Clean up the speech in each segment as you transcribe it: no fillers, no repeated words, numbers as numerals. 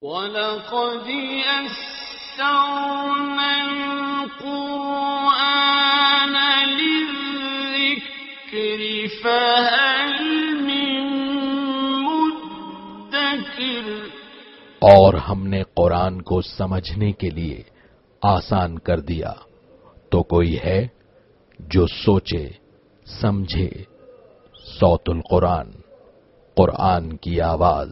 وَلَقَدْ يَسَّرْنَا الْقُرْآنَ لِلذِّكْرِ فَهَلْ مِن مُّدَّكِرٍ۔ اور ہم نے قرآن کو سمجھنے کے لیے آسان کر دیا، تو کوئی ہے جو سوچے سمجھے۔ صوت القرآن، قرآن کی آواز۔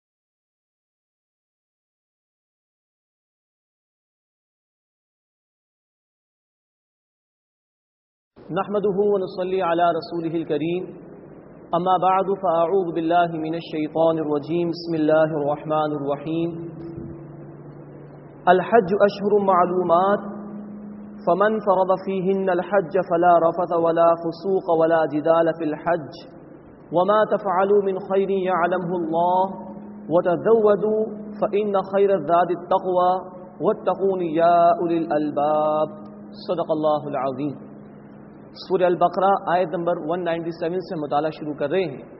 نحمده ونصلي على رسوله الكريم، اما بعد فاعوذ بالله من الشيطان الرجيم، بسم الله الرحمن الرحيم۔ الحج اشهر معلومات، فمن فرض فيهن الحج فلا رفث ولا فسوق ولا جدال في الحج، وما تفعلوا من خير يعلمه الله، وتزودوا فإن خير الزاد التقوى، واتقون يا أولي الألباب۔ صدق الله العظيم۔ سورہ البقرہ آیت نمبر 197 سے مطالعہ شروع کر رہے ہیں۔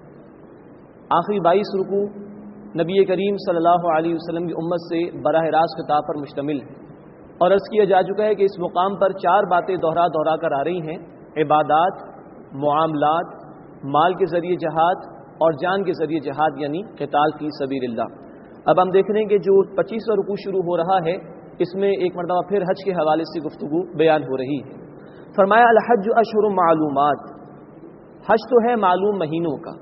آخری 22 رکوع نبی کریم صلی اللہ علیہ وسلم کی امت سے براہ راست خطاب پر مشتمل ہے، اور عرض کیا جا چکا ہے کہ اس مقام پر 4 باتیں دوہرا کر آ رہی ہیں: عبادات، معاملات، مال کے ذریعے جہاد، اور جان کے ذریعے جہاد یعنی قتال فی سبیل اللہ۔ اب ہم دیکھ رہے ہیں کہ جو 25واں رکوع شروع ہو رہا ہے، اس میں ایک مرتبہ پھر حج کے حوالے سے گفتگو بیان ہو رہی ہے۔ فرمایا الحج اشہر معلومات، حج تو ہے معلوم مہینوں کا۔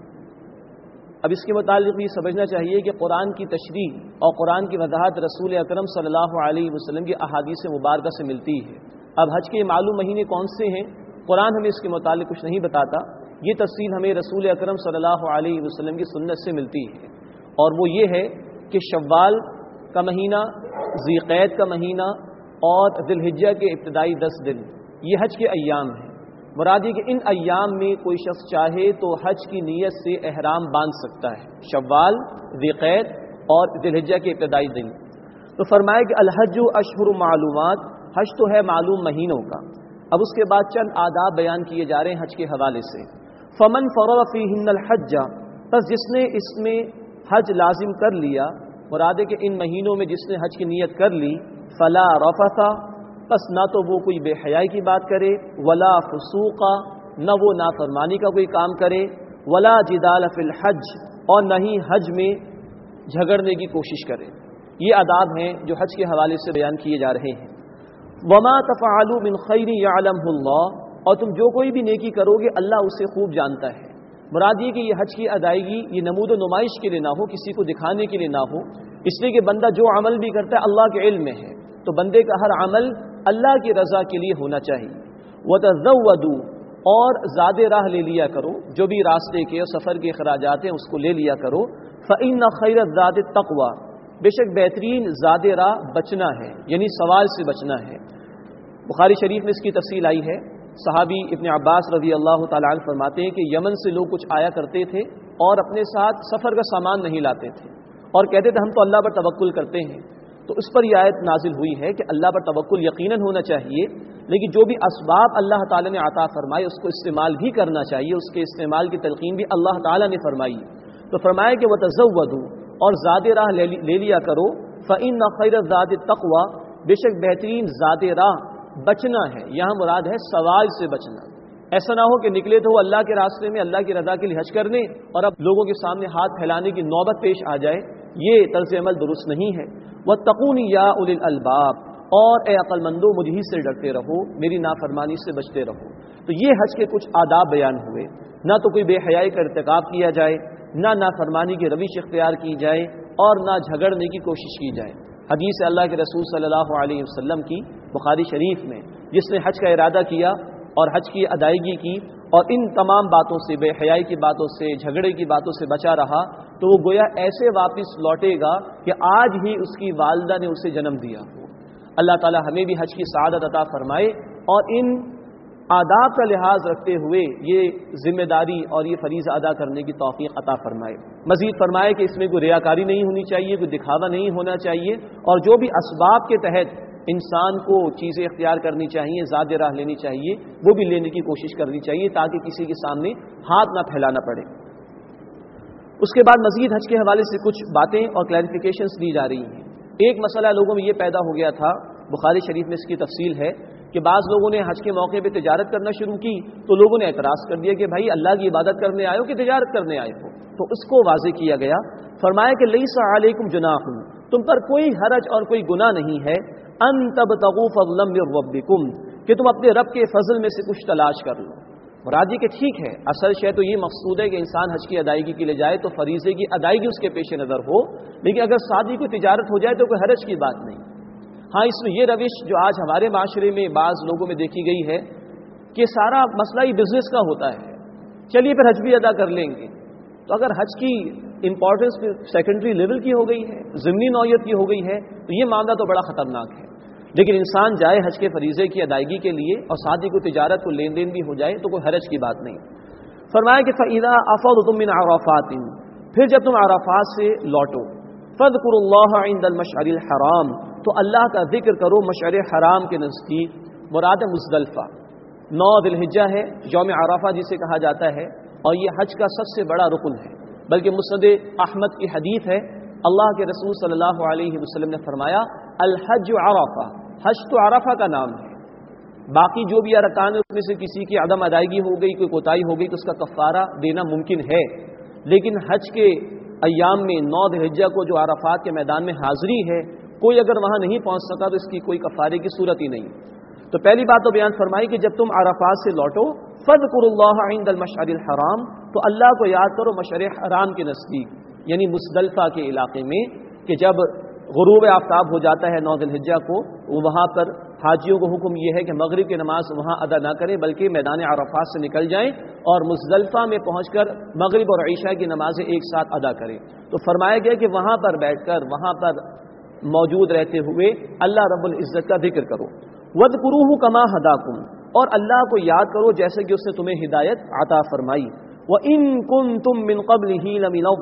اب اس کے متعلق یہ سمجھنا چاہیے کہ قرآن کی تشریح اور قرآن کی وضاحت رسول اکرم صلی اللہ علیہ وسلم کی احادیث مبارکہ سے ملتی ہے۔ اب حج کے معلوم مہینے کون سے ہیں، قرآن ہمیں اس کے متعلق کچھ نہیں بتاتا، یہ تفصیل ہمیں رسول اکرم صلی اللہ علیہ وسلم کی سنت سے ملتی ہے، اور وہ یہ ہے کہ شوال کا مہینہ، ذی قعدہ کا مہینہ اور ذی الحجہ کے ابتدائی 10 دن یہ حج کے ایام ہیں۔ مراد یہ کہ ان ایام میں کوئی شخص چاہے تو حج کی نیت سے احرام باندھ سکتا ہے، شوال، ذی قعدہ اور ذی الحجہ کے ابتدائی دن۔ تو فرمایا کہ الحج اشہر معلومات، حج تو ہے معلوم مہینوں کا۔ اب اس کے بعد چند آداب بیان کیے جا رہے ہیں حج کے حوالے سے۔ فمن فرض فیہن الحج، بس جس نے اس میں حج لازم کر لیا، مراد ہے کہ ان مہینوں میں جس نے حج کی نیت کر لی، فلا رفث، بس نہ تو وہ کوئی بے حیائی کی بات کرے، ولا فسوق، نہ وہ نافرمانی کا کوئی کام کرے، ولا جدال فی الحج، اور نہ ہی حج میں جھگڑنے کی کوشش کرے۔ یہ آداب ہیں جو حج کے حوالے سے بیان کیے جا رہے ہیں۔ وما تفعلوا من خیر یعلمہ اللہ، اور تم جو کوئی بھی نیکی کرو گے اللہ اسے خوب جانتا ہے۔ مراد یہ کہ یہ حج کی ادائیگی یہ نمود و نمائش کے لیے نہ ہو، کسی کو دکھانے کے لیے نہ ہو، اس لیے کہ بندہ جو عمل بھی کرتا ہے اللہ کے علم میں ہے، تو بندے کا ہر عمل اللہ کی رضا کے لیے ہونا چاہیے۔ وَتَزَوَّدُوا، اور زاد راہ لے لیا کرو، جو بھی راستے کے اور سفر کے اخراجات ہیں اس کو لے لیا کرو۔ فَإِنَّ خَيْرَ الزَّادِ التَّقْوَىٰ، بے شک بہترین زاد راہ بچنا ہے، یعنی سوال سے بچنا ہے۔ بخاری شریف میں اس کی تفصیل آئی ہے۔ صحابی ابن عباس رضی اللہ تعالیٰ عنہ فرماتے ہیں کہ یمن سے لوگ کچھ آیا کرتے تھے اور اپنے ساتھ سفر کا سامان نہیں لاتے تھے، اور کہتے تھے ہم تو اللہ پر توکل کرتے ہیں۔ تو اس پر یہ آیت نازل ہوئی ہے کہ اللہ پر توکل یقیناً ہونا چاہیے، لیکن جو بھی اسباب اللہ تعالیٰ نے عطا فرمائے اس کو استعمال بھی کرنا چاہیے، اس کے استعمال کی تلقین بھی اللہ تعالیٰ نے فرمائی۔ تو فرمایا کہ وَتَزَوَّدُوا، اور زاد راہ لے لیا کرو۔ فَإِنَّ خَيْرَ الزَّادِ التَّقْوَىٰ، بے شک بہترین زاد راہ بچنا ہے، یہاں مراد ہے سوال سے بچنا۔ ایسا نہ ہو کہ نکلے تو اللہ کے راستے میں اللہ کی رضا کے لیے حج کرنے اور اب لوگوں کے سامنے ہاتھ پھیلانے کی نوبت پیش آ جائے، یہ طرز عمل درست نہیں ہے۔ وَاتَّقُونِ يَا أُولِي الْأَلْبَابِ، اور اے عقل مندو مجھ ہی سے ڈرتے رہو، میری نافرمانی سے بچتے رہو۔ تو یہ حج کے کچھ آداب بیان ہوئے، نہ تو کوئی بے حیائی کا ارتکاب کیا جائے، نہ نافرمانی کی روش اختیار کی جائے، اور نہ جھگڑنے کی کوشش کی جائے۔ حدیث اللہ کے رسول صلی اللہ علیہ وسلم کی بخاری شریف میں، جس نے حج کا ارادہ کیا اور حج کی ادائیگی کی اور ان تمام باتوں سے، بے حیائی کی باتوں سے، جھگڑے کی باتوں سے بچا رہا، تو وہ گویا ایسے واپس لوٹے گا کہ آج ہی اس کی والدہ نے اسے جنم دیا ہو۔ اللہ تعالی ہمیں بھی حج کی سعادت عطا فرمائے اور ان آداب کا لحاظ رکھتے ہوئے یہ ذمہ داری اور یہ فریضہ ادا کرنے کی توفیق عطا فرمائے۔ مزید فرمائے کہ اس میں کوئی ریاکاری نہیں ہونی چاہیے، کوئی دکھاوا نہیں ہونا چاہیے، اور جو بھی اسباب کے تحت انسان کو چیزیں اختیار کرنی چاہیے، زاد راہ لینی چاہیے، وہ بھی لینے کی کوشش کرنی چاہیے تاکہ کسی کے سامنے ہاتھ نہ پھیلانا پڑے۔ اس کے بعد مزید حج کے حوالے سے کچھ باتیں اور کلیریفیکیشنز دی جا رہی ہیں. ایک مسئلہ لوگوں میں یہ پیدا ہو گیا تھا، بخاری شریف میں اس کی تفصیل ہے کہ بعض لوگوں نے حج کے موقع پہ تجارت کرنا شروع کی تو لوگوں نے اعتراض کر دیا کہ بھائی اللہ کی عبادت کرنے آئے ہو کہ تجارت کرنے آئے ہو. تو اس کو واضح کیا گیا، فرمایا کہ لیس علیکم جناح، تم پر کوئی حرج اور کوئی گناہ نہیں ہے، ان تبتغوا فضلا من ربکم، کہ تم اپنے رب کے فضل میں سے کچھ تلاش کر لو. مراد یہ کہ ٹھیک ہے، اصل شے تو یہ مقصود ہے کہ انسان حج کی ادائیگی کے لیے جائے تو فریضے کی ادائیگی اس کے پیش نظر ہو، لیکن اگر سادی کوئی تجارت ہو جائے تو کوئی حرج کی بات نہیں. ہاں اس میں یہ روش جو آج ہمارے معاشرے میں بعض لوگوں میں دیکھی گئی ہے کہ سارا مسئلہ ہی بزنس کا ہوتا ہے، چلیے پھر حج بھی ادا کر لیں گے. تو اگر حج کی امپورٹنس سیکنڈری لیول کی ہو گئی ہے، ضمنی نوعیت کی ہو گئی ہے، تو یہ معاملہ تو بڑا خطرناک ہے. لیکن انسان جائے حج کے فریضے کی ادائیگی کے لیے اور ساتھ ہی کوئی تجارت کو لین دین بھی ہو جائے تو کوئی حرج کی بات نہیں. فرمایا کہ فَإِذَا أَفَضْتُم مِّنْ عَرَفَاتٍ، پھر جب تم عرفات سے لوٹو، فَاذْكُرُوا اللَّهَ عِندَ الْمَشْعَرِ الْحَرَامِ، تو اللہ کا ذکر کرو مشعر حرام کے نزدیک. مراد مزدلفہ 9 ذی الحجہ ہے، یوم عرفہ جسے کہا جاتا ہے، اور یہ حج کا سب سے بڑا رکن ہے. بلکہ مسند احمد کی حدیث ہے، اللہ کے رسول صلی اللہ علیہ وسلم نے فرمایا الحج عرفہ، حج تو عرفہ کا نام ہے. باقی جو بھی ارکان اس میں سے کسی کی عدم ادائیگی ہو گئی، کوئی کوتاہی ہو گئی تو اس کا کفارہ دینا ممکن ہے، لیکن حج کے ایام میں 9 ذی الحجہ کو جو عرفات کے میدان میں حاضری ہے، کوئی اگر وہاں نہیں پہنچ سکا تو اس کی کوئی کفارے کی صورت ہی نہیں. تو پہلی بات تو بیان فرمائی کہ جب تم عرفات سے لوٹو، فاذکروا اللہ عند المشعر الحرام، تو اللہ کو یاد کرو مشعر حرام کے نزدیک، یعنی مزدلفہ کے علاقے میں، کہ جب غروب آفتاب ہو جاتا ہے 9 ذی الحجہ کو، وہاں پر حاجیوں کو حکم یہ ہے کہ مغرب کی نماز وہاں ادا نہ کریں بلکہ میدان عرفات سے نکل جائیں اور مزدلفہ میں پہنچ کر مغرب اور عشاء کی نمازیں ایک ساتھ ادا کریں. تو فرمایا گیا کہ وہاں پر بیٹھ کر، وہاں پر موجود رہتے ہوئے اللہ رب العزت کا ذکر کرو. وَاذْكُرُوهُ كَمَا هَدَاكُمْ، اور اللہ کو یاد کرو جیسے کہ اس نے تمہیں ہدایت عطا فرمائی. وَإِن كُنتُم مِّن قَبْلِهِ لَمِنَ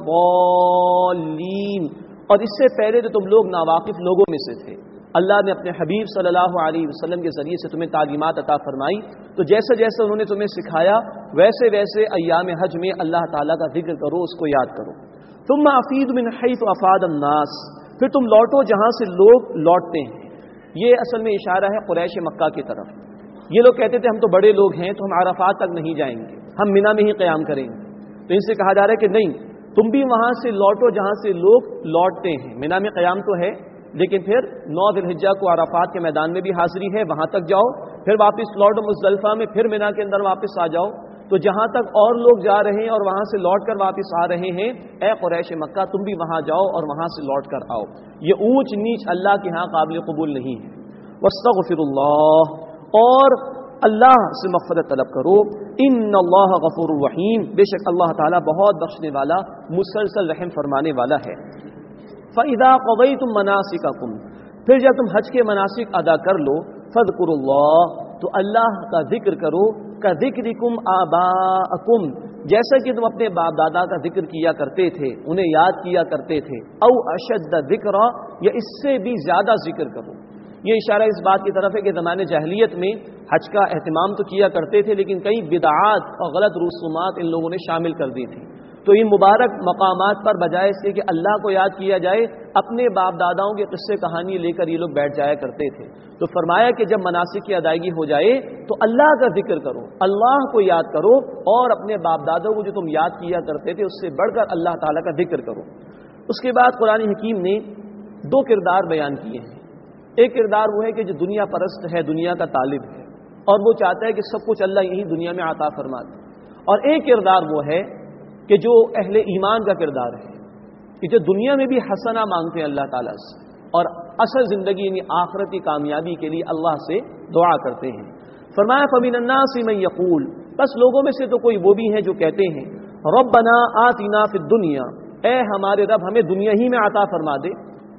الضَّالِّينَ، اور اس سے پہلے تو تم لوگ ناواقف لوگوں میں سے تھے. اللہ نے اپنے حبیب صلی اللہ علیہ وسلم کے ذریعے سے تمہیں تعلیمات عطا فرمائی، تو جیسے جیسے انہوں نے تمہیں سکھایا ویسے ویسے ایام حج میں اللہ تعالیٰ کا ذکر کرو، اس کو یاد کرو. ثُمَّ أَفِيضُوا مِنْ حَيْثُ أَفَاضَ النَّاسُ، پھر تم لوٹو جہاں سے لوگ لوٹتے ہیں. یہ اصل میں اشارہ ہے قریش مکہ کی طرف. یہ لوگ کہتے تھے ہم تو بڑے لوگ ہیں تو ہم عرفات تک نہیں جائیں گے، ہم منا میں ہی قیام کریں گے. تو ان سے کہا جا رہا ہے کہ نہیں، تم بھی وہاں سے لوٹو جہاں سے لوگ لوٹتے ہیں. منا میں قیام تو ہے لیکن پھر 9 ذی الحجہ کو عرفات کے میدان میں بھی حاضری ہے، وہاں تک جاؤ، پھر واپس لوٹو مزدلفہ میں، پھر منا کے اندر واپس آ جاؤ. تو جہاں تک اور لوگ جا رہے ہیں اور وہاں سے لوٹ کر واپس آ رہے ہیں، اے قریش مکہ تم بھی وہاں جاؤ اور وہاں سے لوٹ کر آؤ. یہ اونچ نیچ اللہ کے ہاں قابل قبول نہیں ہے. واستغفر اللہ، اور اللہ سے مغفرت طلب کرو. ان اللہ غفور رحیم، بے شک اللہ تعالیٰ بہت بخشنے والا، مسلسل رحم فرمانے والا ہے. فَإِذَا قَضَيْتُم مَّنَاسِكَكُمْ، پھر جب تم حج کے مناسک ادا کر لو، فَاذْكُرُوا اللَّهَ، تو اللہ کا ذکر کرو، كَذِكْرِكُمْ آبَاءَكُمْ، جیسا کہ تم اپنے باپ دادا کا ذکر کیا کرتے تھے، انہیں یاد کیا کرتے تھے. او اشد ذکرا، یا اس سے بھی زیادہ ذکر کرو. یہ اشارہ اس بات کی طرف ہے کہ زمانے جاہلیت میں حج کا اہتمام تو کیا کرتے تھے لیکن کئی بدعات اور غلط رسومات ان لوگوں نے شامل کر دی تھی. تو ان مبارک مقامات پر بجائے اس کے کہ اللہ کو یاد کیا جائے، اپنے باپ داداؤں کے قصے کہانی لے کر یہ لوگ بیٹھ جایا کرتے تھے. تو فرمایا کہ جب مناسک کی ادائیگی ہو جائے تو اللہ کا ذکر کرو، اللہ کو یاد کرو، اور اپنے باپ دادوں کو جو تم یاد کیا کرتے تھے اس سے بڑھ کر اللہ تعالیٰ کا ذکر کرو. اس کے بعد قرآن حکیم نے 2 کردار بیان کیے ہیں. ایک کردار وہ ہے کہ جو دنیا پرست ہے، دنیا کا طالب ہے اور وہ چاہتا ہے کہ سب کچھ اللہ یہی دنیا میں عطا فرما دے. اور ایک کردار وہ ہے کہ جو اہل ایمان کا کردار ہے کہ جو دنیا میں بھی حسنہ مانگتے ہیں اللہ تعالیٰ سے اور اصل زندگی یعنی آخرتی کامیابی کے لیے اللہ سے دعا کرتے ہیں. فرمایا فَمِنَ النَّاسِ مَن يَقُولُ، بس لوگوں میں سے تو کوئی وہ بھی ہیں جو کہتے ہیں رَبَّنَا آتِنَا فِي الدُّنْيَا، اے ہمارے رب ہمیں دنیا ہی میں عطا فرما دے.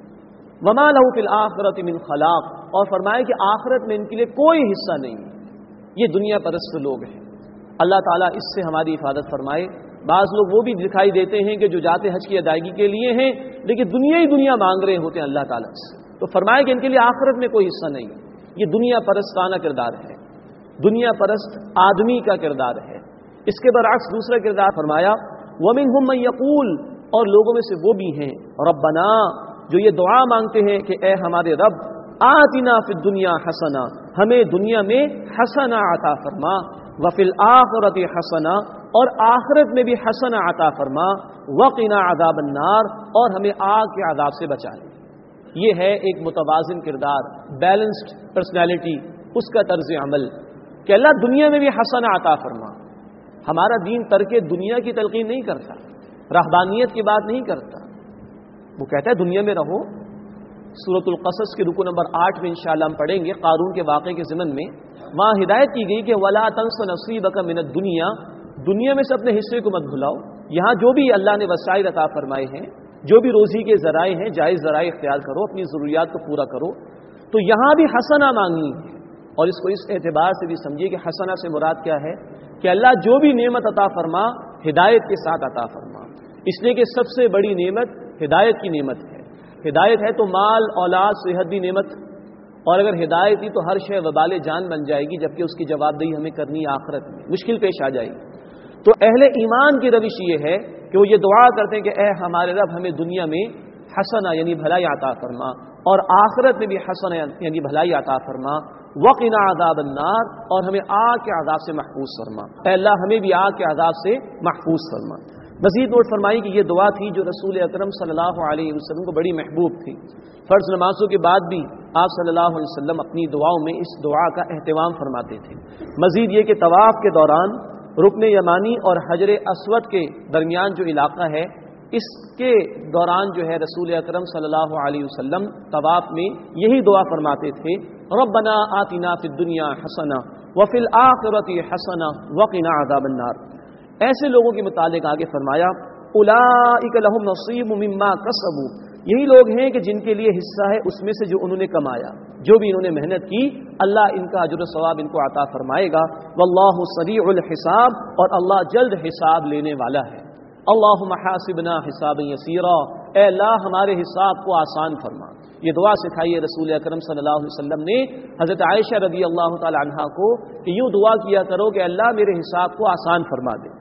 وَمَا لَهُ فِي الْآخِرَةِ مِنْ خَلَاقٍ، اور فرمایا کہ آخرت میں ان کے لیے کوئی حصہ نہیں. یہ دنیا پرست لوگ ہیں. اللہ تعالیٰ اس سے ہماری حفاظت فرمائے. بعض لوگ وہ بھی دکھائی دیتے ہیں کہ جو جاتے حج کی ادائیگی کے لیے ہیں لیکن دنیا ہی دنیا مانگ رہے ہوتے ہیں اللہ تعالیٰ سے. تو فرمایا کہ ان کے لیے آخرت میں کوئی حصہ نہیں. یہ دنیا پرستانہ کردار ہے، دنیا پرست آدمی کا کردار ہے. اس کے برعکس دوسرا کردار فرمایا وَمِنْهُمْ مَن يَقُولُ، اور لوگوں میں سے وہ بھی ہیں ربنا جو یہ دعا مانگتے ہیں کہ اے ہمارے رب آتنا فی الدنیا حسنا، ہمیں دنیا میں حسنا عطا فرما، وفی الآخرۃ حسنا، اور آخرت میں بھی حسنا عطا فرما، وقنا عذاب النار، اور ہمیں آگ کے عذاب سے بچا لے۔ یہ ہے ایک متوازن کردار، بیلنسڈ پرسنالٹی، اس کا طرز عمل کہ اللہ دنیا میں بھی حسنا عطا فرما۔ ہمارا دین ترک دنیا کی تلقین نہیں کرتا، رہبانیت کی بات نہیں کرتا، وہ کہتا ہے دنیا میں رہو۔ سورۃ القصص کے رکوع نمبر 8 میں انشاءاللہ ہم پڑھیں گے قارون کے واقعے کے ضمن میں، وہاں ہدایت کی گئی کہ وَلَا تَنْسَ نَصِيبَكَ مِنَ الدُّنْيَا، دنیا میں سے اپنے حصے کو مت بھلاؤ۔ یہاں جو بھی اللہ نے وسائل عطا فرمائے ہیں، جو بھی روزی کے ذرائع ہیں، جائز ذرائع اختیار کرو، اپنی ضروریات کو پورا کرو۔ تو یہاں بھی حسنہ مانگنی ہے، اور اس کو اس اعتبار سے بھی سمجھیے کہ حسنہ سے مراد کیا ہے کہ اللہ جو بھی نعمت عطا فرما ہدایت کے ساتھ عطا فرما، اس لیے کہ سب سے بڑی نعمت ہدایت کی نعمت ہے۔ ہدایت ہے تو مال، اولاد، صحت بھی نعمت، اور اگر ہدایت ہی تو ہر شے وبال جان بن جائے گی، جبکہ اس کی جواب دہی ہمیں کرنی آخرت میں مشکل پیش آ جائے گی۔ تو اہل ایمان کی روش یہ ہے کہ وہ یہ دعا کرتے ہیں کہ اے ہمارے رب ہمیں دنیا میں حسنہ یعنی بھلائی عطا فرما، اور آخرت میں بھی حسنہ یعنی بھلائی عطا فرما، وقنا عذاب النار، اور ہمیں آگ کے عذاب سے محفوظ فرما۔ اے اللہ ہمیں بھی آگ کے عذاب سے محفوظ فرما۔ مزید نوٹ فرمائی کہ یہ دعا تھی جو رسول اکرم صلی اللہ علیہ وسلم کو بڑی محبوب تھی۔ فرض نمازوں کے بعد بھی آپ صلی اللہ علیہ وسلم اپنی دعاؤں میں اس دعا کا اہتمام فرماتے تھے۔ مزید یہ کہ طواف کے دوران رکن یمانی اور حجر اسود کے درمیان جو علاقہ ہے، اس کے دوران جو ہے رسول اکرم صلی اللہ علیہ وسلم طواف میں یہی دعا فرماتے تھے، ربنا آتنا فی الدنیا حسنہ وفی الآخرۃ حسنہ وقنا عذاب النار۔ ایسے لوگوں کے متعلق آگے فرمایا اولئک لہم نصیب مما کسبوا، یہی لوگ ہیں کہ جن کے لیے حصہ ہے اس میں سے جو انہوں نے کمایا، جو بھی انہوں نے محنت کی، اللہ ان کا اجر و ثواب ان کو عطا فرمائے گا۔ واللہ سریع الحساب، اور اللہ جلد حساب لینے والا ہے۔ اللہم حاسبنا حسابا یسیرا، اے اللہ ہمارے حساب کو آسان فرما۔ یہ دعا سکھائی ہے رسول اکرم صلی اللہ علیہ وسلم نے حضرت عائشہ رضی اللہ تعالی عنہا کو کہ یوں دعا کیا کرو کہ اللہ میرے حساب کو آسان فرما دے۔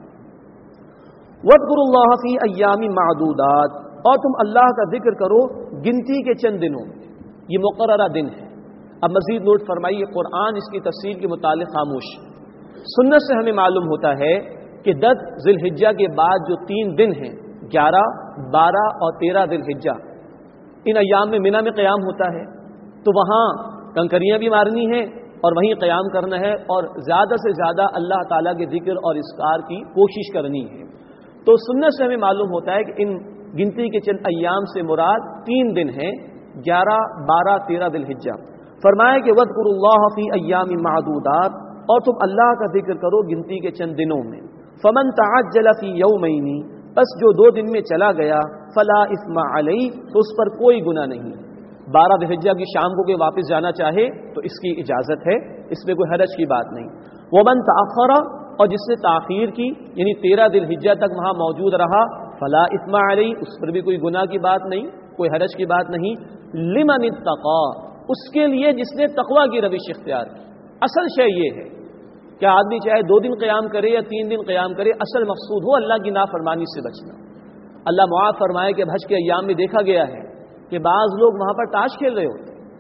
وَاذْكُرُوا اللَّهَ فِي أَيَّامٍ مَّعْدُودَاتٍ، اور تم اللہ کا ذکر کرو گنتی کے چند دنوں، یہ مقررہ دن ہے۔ اب مزید نوٹ فرمائیے قرآن اس کی تفصیل کے متعلق خاموش۔ سنت سے ہمیں معلوم ہوتا ہے کہ 10 ذی الحجہ کے بعد جو 3 دن ہیں 11، 12 اور 13 ذی الحجہ، ان ایام میں منی میں قیام ہوتا ہے، تو وہاں کنکریاں بھی مارنی ہیں اور وہیں قیام کرنا ہے، اور زیادہ سے زیادہ اللہ تعالیٰ کے ذکر اور اذکار کی کوشش کرنی ہے۔ تو سنت سے ہمیں معلوم ہوتا ہے کہ ان گنتی کے چند ایام سے مراد 3 دن ہیں، 11، 12، 13 ذی الحجہ۔ فرمایا کہ وَاذْكُرُوا اللَّهَ فِي أَيَّامٍ مَّعْدُودَاتٍ، اور تم اللہ کا ذکر کرو گنتی کے چند دنوں میں۔ فَمَن تَعَجَّلَ فِي يَوْمَيْنِ، بس جو 2 دن میں چلا گیا، فَلَا إِثْمَ عَلَيْهِ، تو اس پر کوئی گناہ نہیں۔ 12 ذی الحجہ کی شام کو کوئی واپس جانا چاہے تو اس کی اجازت ہے، اس میں کوئی حرج کی بات نہیں۔ وَمَن تَأَخَّرَ، اور جس نے تاخیر کی یعنی 13 ذی الحجہ تک وہاں موجود رہا، فلا اثم علیہ، اس پر بھی کوئی گناہ کی بات نہیں، کوئی حرج کی بات نہیں۔ لمن اتقى، اس کے لیے جس نے تقوی کی روش اختیار کی۔ اصل شے یہ ہے کہ آدمی چاہے 2 دن قیام کرے یا 3 دن قیام کرے، اصل مقصود ہو اللہ کی نافرمانی سے بچنا۔ اللہ معاف فرمائے کہ حج کے ایام میں دیکھا گیا ہے کہ بعض لوگ وہاں پر تاش کھیل رہے ہوتے ہیں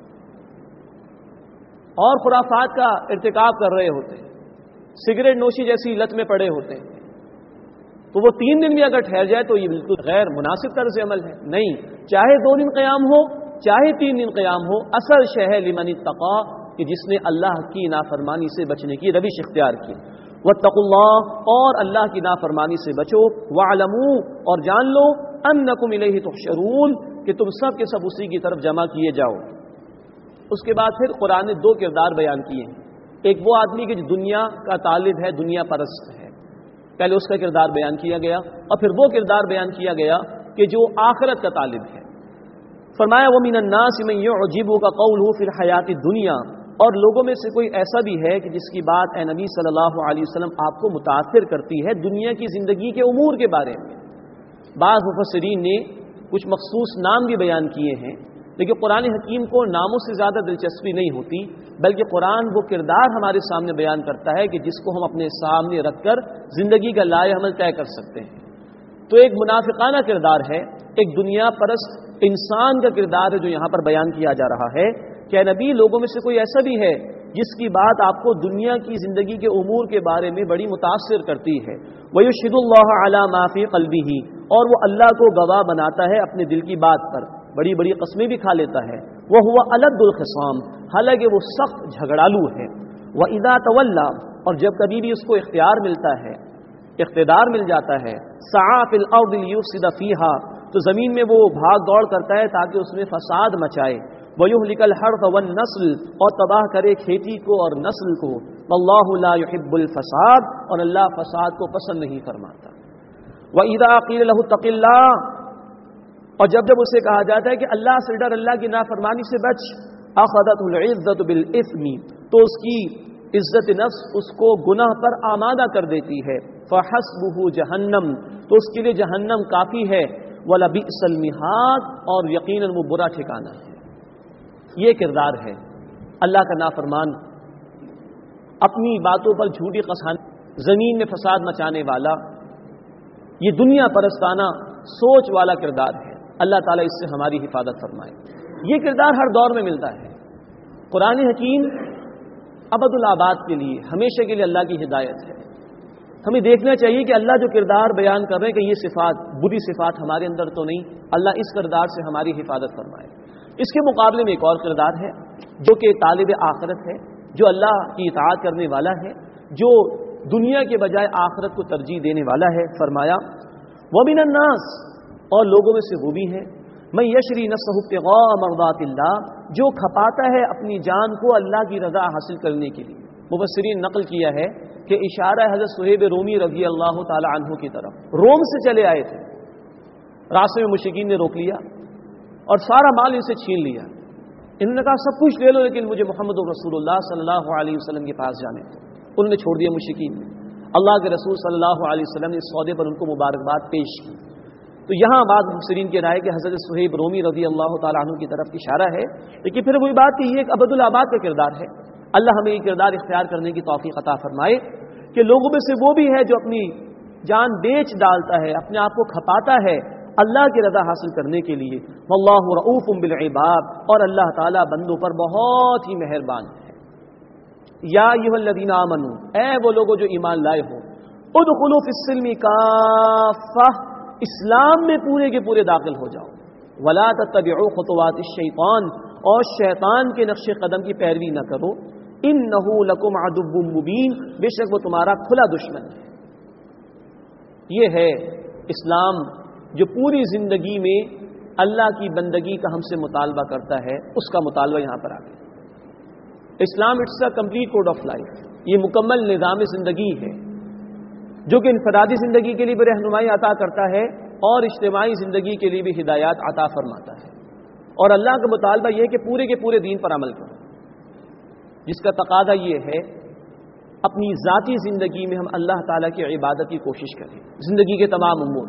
اور خرافات کا ارتکاب کر رہے ہوتے ہیں، سگریٹ نوشی جیسی لت میں پڑے ہوتے ہیں، تو وہ 3 دن بھی اگر ٹھہر جائے تو یہ بالکل غیر مناسب طرز عمل ہے۔ نہیں، چاہے 2 دن قیام ہو چاہے 3 دن قیام ہو، اصل شے ہے لمن اتقى، کہ جس نے اللہ کی نافرمانی سے بچنے کی روش اختیار کی۔ واتقوا اللہ، اور اللہ کی نافرمانی سے بچو۔ واعلموا، اور جان لو انکم الیہ تحشرون، کہ تم سب کے سب اسی کی طرف جمع کیے جاؤ۔ اس کے بعد پھر قرآن نے 2 کردار بیان کیے ہیں۔ ایک وہ آدمی کہ جو دنیا کا طالب ہے، دنیا پرست ہے، پہلے اس کا کردار بیان کیا گیا، اور پھر وہ کردار بیان کیا گیا کہ جو آخرت کا طالب ہے۔ فرمایا وَمِنَ النَّاسِ مَن يُعْجِبُكَ قَوْلُهُ فِي الْحَيَاةِ الدُّنْيَا، اور لوگوں میں سے کوئی ایسا بھی ہے کہ جس کی بات اے نبی صلی اللہ علیہ وسلم آپ کو متاثر کرتی ہے دنیا کی زندگی کے امور کے بارے میں۔ بعض مفسرین نے کچھ مخصوص نام بھی بیان کیے ہیں، لیکن قرآن حکیم کو ناموں سے زیادہ دلچسپی نہیں ہوتی، بلکہ قرآن وہ کردار ہمارے سامنے بیان کرتا ہے کہ جس کو ہم اپنے سامنے رکھ کر زندگی کا لائحہ عمل طے کر سکتے ہیں۔ تو ایک منافقانہ کردار ہے، ایک دنیا پرست انسان کا کردار ہے جو یہاں پر بیان کیا جا رہا ہے کہ اے نبی، لوگوں میں سے کوئی ایسا بھی ہے جس کی بات آپ کو دنیا کی زندگی کے امور کے بارے میں بڑی متاثر کرتی ہے، وَيُشْهِدُ اللَّهَ عَلَى مَا فِي قَلْبِهِ، اور وہ اللہ کو گواہ بناتا ہے اپنے دل کی بات پر، بڑی بڑی قسمیں بھی کھا لیتا ہے، وَهُوَ أَلَدُّ الْخِصَامِ، حالانکہ وہ سخت جھگڑالو ہے، وَإِذَا تَوَلَّى، اور جب کبھی بھی اس کو اختیار ملتا ہے، اقتدار مل جاتا ہے، سعى فی الارض لیفسد فیہا، تو زمین میں وہ بھاگ دوڑ کرتا ہے تاکہ اس میں فساد مچائے، وَيُهْلِكَ الْحَرْثَ وَالنَّسْلَ، اور تباہ کرے کھیتی کو اور نسل کو، وَاللَّهُ لَا يُحِبُّ الْفَسَادَ، اور اللہ فساد کو پسند نہیں فرماتا، وَإِذَا قِيلَ لَهُ اتَّقِ اللَّهَ، اور جب اسے کہا جاتا ہے کہ اللہ سے ڈر، اللہ کی نافرمانی سے بچ، أَخَذَتْهُ الْعِزَّةُ بِالْإِثْمِ، تو اس کی عزت نفس اس کو گناہ پر آمادہ کر دیتی ہے، فَحَسْبُهُ جَهَنَّمْ، تو اس کے لیے جہنم کافی ہے، وَلَبِئْسَ الْمِہَادُ، اور یقیناً وہ برا ٹھکانہ ہے۔ یہ کردار ہے اللہ کا نافرمان، اپنی باتوں پر جھوٹی قسم، زمین میں فساد مچانے والا، یہ دنیا پرستانہ سوچ والا کردار ہے۔ اللہ تعالیٰ اس سے ہماری حفاظت فرمائے۔ یہ کردار ہر دور میں ملتا ہے۔ قرآن حکیم ابد الآباد کے لیے، ہمیشہ کے لیے اللہ کی ہدایت ہے۔ ہمیں دیکھنا چاہیے کہ اللہ جو کردار بیان کر رہے ہیں کہ یہ صفات، بری صفات ہمارے اندر تو نہیں، اللہ اس کردار سے ہماری حفاظت فرمائے۔ اس کے مقابلے میں ایک اور کردار ہے جو کہ طالب آخرت ہے، جو اللہ کی اطاعت کرنے والا ہے، جو دنیا کے بجائے آخرت کو ترجیح دینے والا ہے۔ فرمایا وَمِنَ النَّاسِ، اور لوگوں میں سے وہ بھی ہے، مَن یشری نفسہ ابتغاء مرضات اللہ، جو کھپاتا ہے اپنی جان کو اللہ کی رضا حاصل کرنے کے لیے۔ مفسرین نقل کیا ہے کہ اشارہ حضرت صہیب رومی رضی اللہ تعالی عنہ کی طرف، روم سے چلے آئے تھے، راستے میں مشرکین نے روک لیا اور سارا مال ان سے چھین لیا۔ انہوں نے کہا سب کچھ لے لو لیکن مجھے محمد رسول اللہ صلی اللہ علیہ وسلم کے پاس جانے تھے۔ انہوں نے چھوڑ دیا مشرکین نے، اللہ کے رسول صلی اللہ علیہ وسلم نے اس سودے پر ان کو مبارکباد پیش کی۔ تو یہاں بعض مفسرین کی رائے کہ حضرت صہیب رومی رضی اللہ تعالیٰ عنہ کی طرف اشارہ ہے، لیکن پھر وہی بات کہ یہ ایک ابد الآباد کا کردار ہے۔ اللہ ہمیں یہ کردار اختیار کرنے کی توفیق عطا فرمائے کہ لوگوں میں سے وہ بھی ہے جو اپنی جان بیچ ڈالتا ہے، اپنے آپ کو کھپاتا ہے اللہ کی رضا حاصل کرنے کے لیے۔ واللہ رؤوف بالعباد، اور اللہ تعالیٰ بندوں پر بہت ہی مہربان ہے۔ یا ایھا الذین آمنوا، اے وہ لوگوں جو ایمان لائے ہو، ادخلوا فی السلم کافہ، اسلام میں پورے کے پورے داخل ہو جاؤ، ولا تتبعوا خطوات الشیطان، اور شیطان کے نقش قدم کی پیروی نہ کرو، انہ لکم عدو مبین، بے شک وہ تمہارا کھلا دشمن ہے۔ یہ ہے اسلام جو پوری زندگی میں اللہ کی بندگی کا ہم سے مطالبہ کرتا ہے، اس کا مطالبہ یہاں پر آ گیا۔ Islam it's a complete code of life, یہ مکمل نظام زندگی ہے جو کہ انفرادی زندگی کے لیے بھی رہنمائی عطا کرتا ہے اور اجتماعی زندگی کے لیے بھی ہدایات عطا فرماتا ہے۔ اور اللہ کا مطالبہ یہ ہے کہ پورے کے پورے دین پر عمل کرو، جس کا تقاضا یہ ہے اپنی ذاتی زندگی میں ہم اللہ تعالیٰ کی عبادت کی کوشش کریں زندگی کے تمام امور۔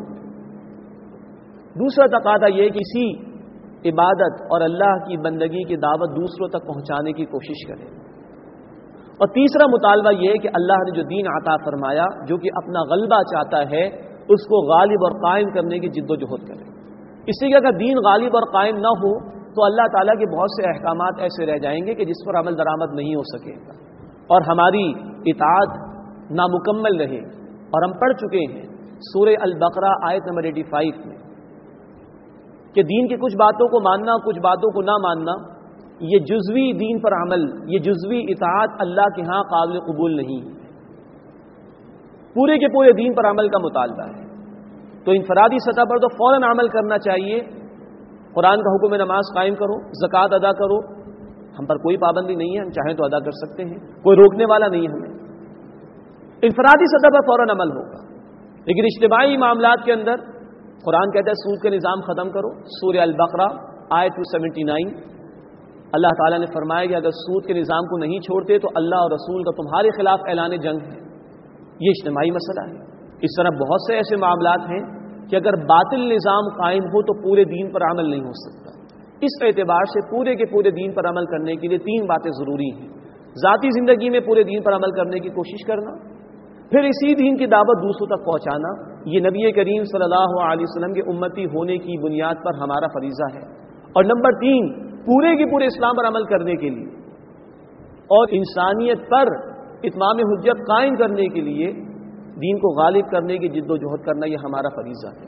دوسرا تقاضا یہ کہ اسی عبادت اور اللہ کی بندگی کی دعوت دوسروں تک پہنچانے کی کوشش کریں۔ اور تیسرا مطالبہ یہ ہے کہ اللہ نے جو دین عطا فرمایا، جو کہ اپنا غلبہ چاہتا ہے، اس کو غالب اور قائم کرنے کی جد و جہد کریں۔ اس لیے کہ اگر دین غالب اور قائم نہ ہو تو اللہ تعالیٰ کے بہت سے احکامات ایسے رہ جائیں گے کہ جس پر عمل درآمد نہیں ہو سکے گا، اور ہماری اطاعت نامکمل رہے۔ اور ہم پڑھ چکے ہیں سورہ البقرہ آیت نمبر 85 میں کہ دین کی کچھ باتوں کو ماننا، کچھ باتوں کو نہ ماننا، یہ جزوی دین پر عمل، یہ جزوی اطاعت اللہ کے ہاں قابل قبول نہیں ہے، پورے کے پورے دین پر عمل کا مطالبہ ہے۔ تو انفرادی سطح پر تو فوراً عمل کرنا چاہیے، قرآن کا حکم نماز قائم کرو، زکوٰۃ ادا کرو، ہم پر کوئی پابندی نہیں ہے، ہم چاہیں تو ادا کر سکتے ہیں، کوئی روکنے والا نہیں ہے ہمیں، انفرادی سطح پر فوراً عمل ہوگا۔ لیکن اجتماعی معاملات کے اندر قرآن کہتا ہے سود کا نظام ختم کرو، سورہ البقرہ آیت 279 اللہ تعالیٰ نے فرمایا کہ اگر سود کے نظام کو نہیں چھوڑتے تو اللہ اور رسول کا تمہارے خلاف اعلان جنگ ہے۔ یہ اجتماعی مسئلہ ہے۔ اس طرح بہت سے ایسے معاملات ہیں کہ اگر باطل نظام قائم ہو تو پورے دین پر عمل نہیں ہو سکتا۔ اس اعتبار سے پورے کے پورے دین پر عمل کرنے کے لیے 3 باتیں ضروری ہیں۔ ذاتی زندگی میں پورے دین پر عمل کرنے کی کوشش کرنا، پھر اسی دین کی دعوت دوسروں تک پہنچانا، یہ نبی کریم صلی اللہ علیہ وسلم کے امتی ہونے کی بنیاد پر ہمارا فریضہ ہے. اور نمبر 3 پورے کے پورے اسلام پر عمل کرنے کے لیے اور انسانیت پر اتمام حجت قائم کرنے کے لیے دین کو غالب کرنے کی جد و جہد کرنا یہ ہمارا فریضہ ہے،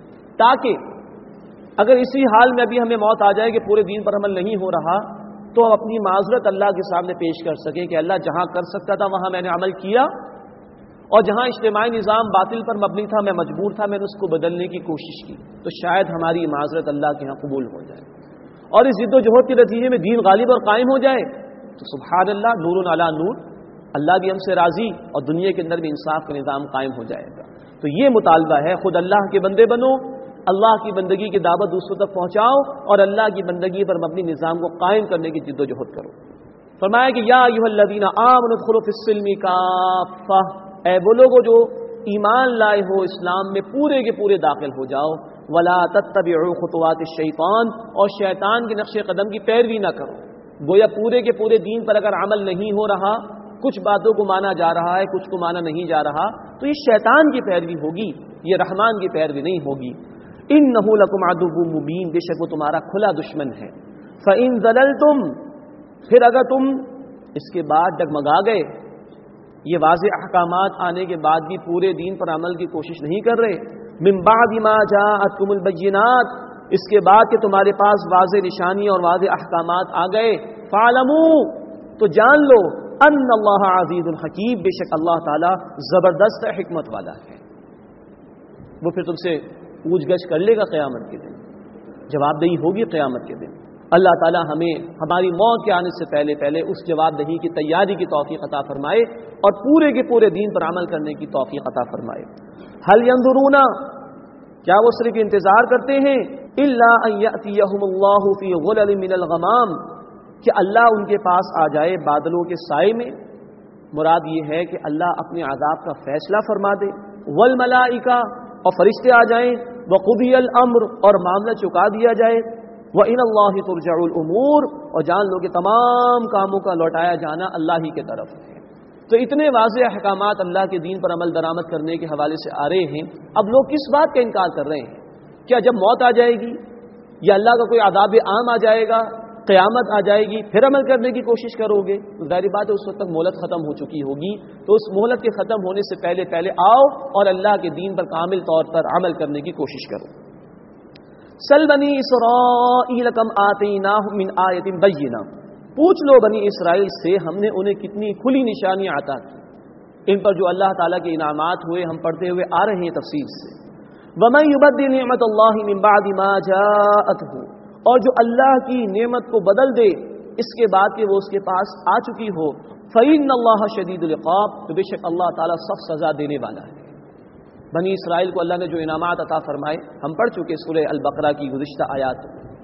تاکہ اگر اسی حال میں ابھی ہمیں موت آ جائے کہ پورے دین پر عمل نہیں ہو رہا تو ہم اپنی معذرت اللہ کے سامنے پیش کر سکیں کہ اللہ جہاں کر سکتا تھا وہاں میں نے عمل کیا، اور جہاں اجتماعی نظام باطل پر مبنی تھا میں مجبور تھا میں نے اس کو بدلنے کی کوشش کی، تو شاید ہماری معذرت اللہ کے ہاں قبول ہو جائے اور اس جد و جہد کے نتیجے میں دین غالب اور قائم ہو جائے تو سبحان اللہ، نور علی نور، اللہ بھی ہم سے راضی اور دنیا کے اندر بھی انصاف کا نظام قائم ہو جائے گا. تو یہ مطالبہ ہے، خود اللہ کے بندے بنو، اللہ کی بندگی کی دعوت دوسروں تک پہنچاؤ اور اللہ کی بندگی پر مبنی نظام کو قائم کرنے کی جد و جہد کرو. فرمایا کہ یا ایھا الذین آمنوا ادخلوا فی السلم کافہ، اے وہ لوگوں جو ایمان لائے ہو اسلام میں پورے کے پورے داخل ہو جاؤ. ولا تتبعوا خطوات الشیطان، اور شیطان کے نقش قدم کی پیروی نہ کرو. گویا پورے کے پورے دین پر اگر عمل نہیں ہو رہا، کچھ باتوں کو مانا جا رہا ہے کچھ کو مانا نہیں جا رہا، تو یہ شیطان کی پیروی ہوگی، یہ رحمان کی پیروی نہیں ہوگی. انہ لکم عدو مبین، بے شک وہ تمہارا کھلا دشمن ہے. فإن ضللتم، پھر اگر تم اس کے بعد ڈگمگا گئے، یہ واضح احکامات آنے کے بعد بھی پورے دین پر عمل کی کوشش نہیں کر رہے، من بعد ما جاءتکم البینات، اس کے بعد کہ تمہارے پاس واضح نشانی اور واضح احکامات آ گئے، فاعلموا، تو جان لو، ان اللہ عزیز الحکیم، بے شک اللہ تعالی زبردست حکمت والا ہے. وہ پھر تم سے پوچھ گچھ کر لے گا قیامت کے دن، جواب دہی ہوگی قیامت کے دن. اللہ تعالی ہمیں ہماری موت کے آنے سے پہلے پہلے اس جواب دہی کی تیاری کی توفیق عطا فرمائے اور پورے کے پورے دین پر عمل کرنے کی توفیق عطا فرمائے. هل ينظرون، کیا وہ صرف انتظار کرتے ہیں، الا ان یاتیہم اللہ فی غلل من الغمام، کہ اللہ ان کے پاس آ جائے بادلوں کے سائے میں. مراد یہ ہے کہ اللہ اپنے عذاب کا فیصلہ فرما دے، والملائکہ، اور فرشتے آ جائیں، وقضی الامر، اور معاملہ چکا دیا جائے، وَإِلَى اللَّهِ تُرْجَعُ الْأُمُورُ، اور جان لو کہ تمام کاموں کا لوٹایا جانا اللہ ہی کی طرف ہے. تو اتنے واضح احکامات اللہ کے دین پر عمل درآمد کرنے کے حوالے سے آ رہے ہیں. اب لوگ کس بات کا انکار کر رہے ہیں؟ کیا جب موت آ جائے گی یا اللہ کا کوئی عذاب عام آ جائے گا، قیامت آ جائے گی، پھر عمل کرنے کی کوشش کرو گے؟ ظاہر بات ہے اس وقت تک مہلت ختم ہو چکی ہوگی. تو اس مہلت کے ختم ہونے سے پہلے پہلے آؤ اور اللہ کے دین پر کامل طور پر عمل کرنے کی کوشش کرو. سل بنی اسرائیل کم آتیناہم من آیۃ بینہ، پوچھ لو بنی اسرائیل سے ہم نے انہیں کتنی کھلی نشانیاں عطا کی. ان پر جو اللہ تعالیٰ کے انعامات ہوئے ہم پڑھتے ہوئے آ رہے ہیں تفصیل سے. وَمَن يُبَدِّلْ نِعْمَتَ اللَّهِ مِن بَعْدِ مَا جَاءَتْهُ، اور جو اللہ کی نعمت کو بدل دے اس کے بعد کہ وہ اس کے پاس آ چکی ہو، فَإِنَّ اللَّهَ شَدِيدُ الْعِقَابِ، تو بے شک اللہ تعالیٰ سخت سزا دینے والا ہے. بنی اسرائیل کو اللہ نے جو انعامات عطا فرمائے ہم پڑھ چکے سورہ البقرہ کی گزشتہ آیات،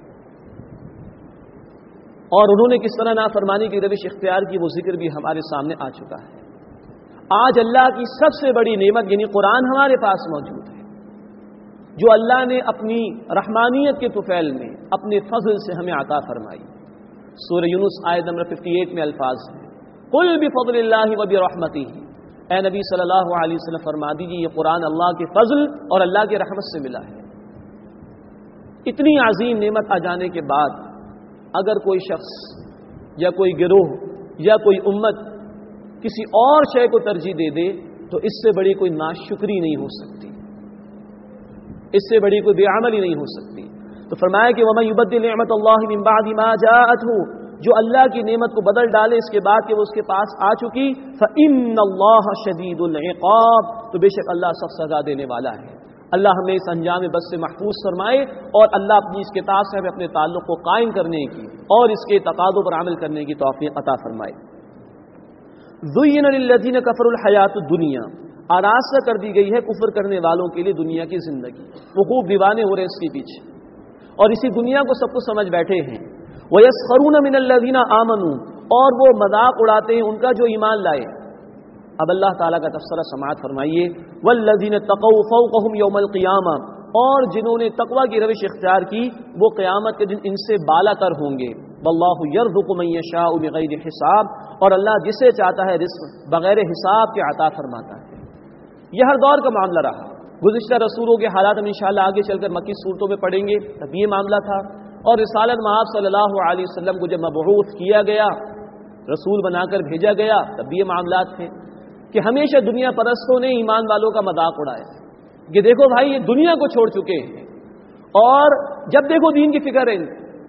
اور انہوں نے کس طرح نافرمانی کی روش اختیار کی وہ ذکر بھی ہمارے سامنے آ چکا ہے. آج اللہ کی سب سے بڑی نعمت یعنی قرآن ہمارے پاس موجود ہے، جو اللہ نے اپنی رحمانیت کے طفیل میں اپنے فضل سے ہمیں عطا فرمائی. سورہ یونس آیت نمبر 58 میں الفاظ ہیں، قل بفضل اللہ وبرحمتہ، اے نبی صلی اللہ علیہ وسلم فرما دیجیے یہ قرآن اللہ کے فضل اور اللہ کی رحمت سے ملا ہے. اتنی عظیم نعمت آ جانے کے بعد اگر کوئی شخص یا کوئی گروہ یا کوئی امت کسی اور شے کو ترجیح دے دے تو اس سے بڑی کوئی ناشکری نہیں ہو سکتی، اس سے بڑی کوئی بے عملی نہیں ہو سکتی. تو فرمایا کہ وَمَن يُبَدِّلْ نِعْمَتَ اللَّهِ مِن بَعْدِ مَا جَاءَتْهُ، جو اللہ کی نعمت کو بدل ڈالے اس کے بعد کہ وہ اس کے پاس آ چکی، فَإِنَّ اللَّهَ شَدِيدُ الْعِقَابِ، تو بے شک اللہ سخت سزا دینے والا ہے. اللہ ہمیں اس انجام بد سے محفوظ فرمائے اور اللہ اپنی اس کتاب سے ہمیں اپنے تعلق کو قائم کرنے کی اور اس کے تقاضوں پر عمل کرنے کی توفیق عطا فرمائے. زُيِّنَ لِلَّذِينَ كَفَرُوا الْحَيَاةُ الدُّنْيَا، آراستہ کر دی گئی ہے کفر کرنے والوں کے لیے دنیا کی زندگی. وہ خوب دیوانے ہو رہے ہیں اس کے پیچھے اور اسی دنیا کو سب کچھ سمجھ بیٹھے ہیں. وَيَسْخَرُونَ مِنَ الَّذِينَ آمَنُوا، اور وہ مذاق اڑاتے ہیں ان کا جو ایمان لائے. اب اللہ تعالیٰ کا تفسیرہ سماعت فرمائیے. وَالَّذِينَ اتَّقَوْا فَوْقَهُمْ يَوْمَ الْقِيَامَةِ، اور جنہوں نے تقوی کی روش اختیار کی وہ قیامت کے دن ان سے بالا تر ہوں گے. وَاللَّهُ يَرْزُقُ مَن يَشَاءُ بِغَيْرِ حِسَابٍ، اور اللہ جسے چاہتا ہے رزق بغیر حساب کے عطا فرماتا ہے. یہ ہر دور کا معاملہ رہا. گزشتہ رسولوں کے حالات ہم انشاءاللہ آگے چل کر مکی صورتوں میں پڑھیں گے، تب یہ معاملہ تھا. اور رسالت مآب صلی اللہ علیہ وسلم کو جب مبعوث کیا گیا، رسول بنا کر بھیجا گیا، تب بھی یہ معاملات تھے کہ ہمیشہ دنیا پرستوں نے ایمان والوں کا مذاق اڑایا کہ دیکھو بھائی یہ دنیا کو چھوڑ چکے ہیں اور جب دیکھو دین کی فکر ہے،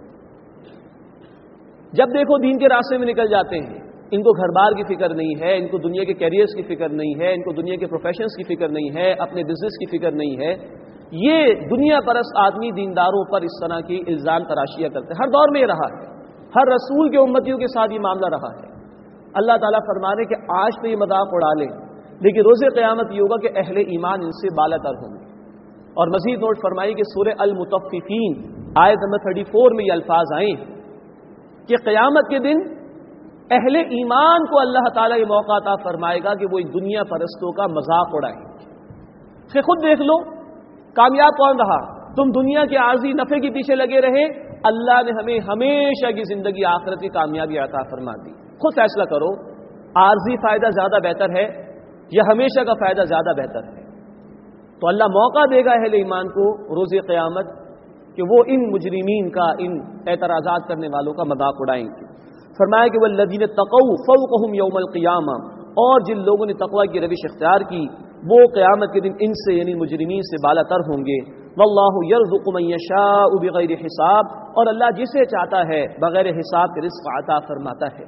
جب دیکھو دین کے راستے میں نکل جاتے ہیں. ان کو گھر بار کی فکر نہیں ہے، ان کو دنیا کے کیریئرز کی فکر نہیں ہے، ان کو دنیا کے پروفیشنز کی فکر نہیں ہے، اپنے بزنس کی فکر نہیں ہے. یہ دنیا پرست آدمی دینداروں پر اس طرح کی الزام تراشیاں کرتے ہیں. ہر دور میں یہ رہا ہے، ہر رسول کے امتیوں کے ساتھ یہ معاملہ رہا ہے. اللہ تعالیٰ فرمانے کہ آج تو یہ مذاق اڑا لیں، لیکن روز قیامت یہ ہوگا کہ اہل ایمان ان سے بالا تر ہوں گے. اور مزید نوٹ فرمائی کہ سورہ المطففین آیت نمبر 34 میں یہ الفاظ آئے کہ قیامت کے دن اہل ایمان کو اللہ تعالیٰ یہ موقع عطا فرمائے گا کہ وہ ان دنیا پرستوں کا مذاق اڑائیں گے. خود دیکھ لو کامیاب کون رہا؟ تم دنیا کے عارضی نفع کے پیچھے لگے رہے، اللہ نے ہمیں ہمیشہ کی زندگی آخرت کی کامیابی عطا فرما دی. خود فیصلہ کرو، عارضی فائدہ زیادہ بہتر ہے یا ہمیشہ کا فائدہ زیادہ بہتر ہے؟ تو اللہ موقع دے گا اہل ایمان کو روز قیامت کہ وہ ان مجرمین کا، ان اعتراضات کرنے والوں کا مذاق اڑائیں گے. فرمایا کہ والذین تقوا فوقهم یوم القیامہ، اور جن لوگوں نے تقوی کی روش اختیار کی وہ قیامت کے دن ان سے یعنی مجرمین سے بالا تر ہوں گے. واللہ یرزق من یشاء بغیر حساب، اور اللہ جسے چاہتا ہے بغیر حساب کے رزق عطا فرماتا ہے.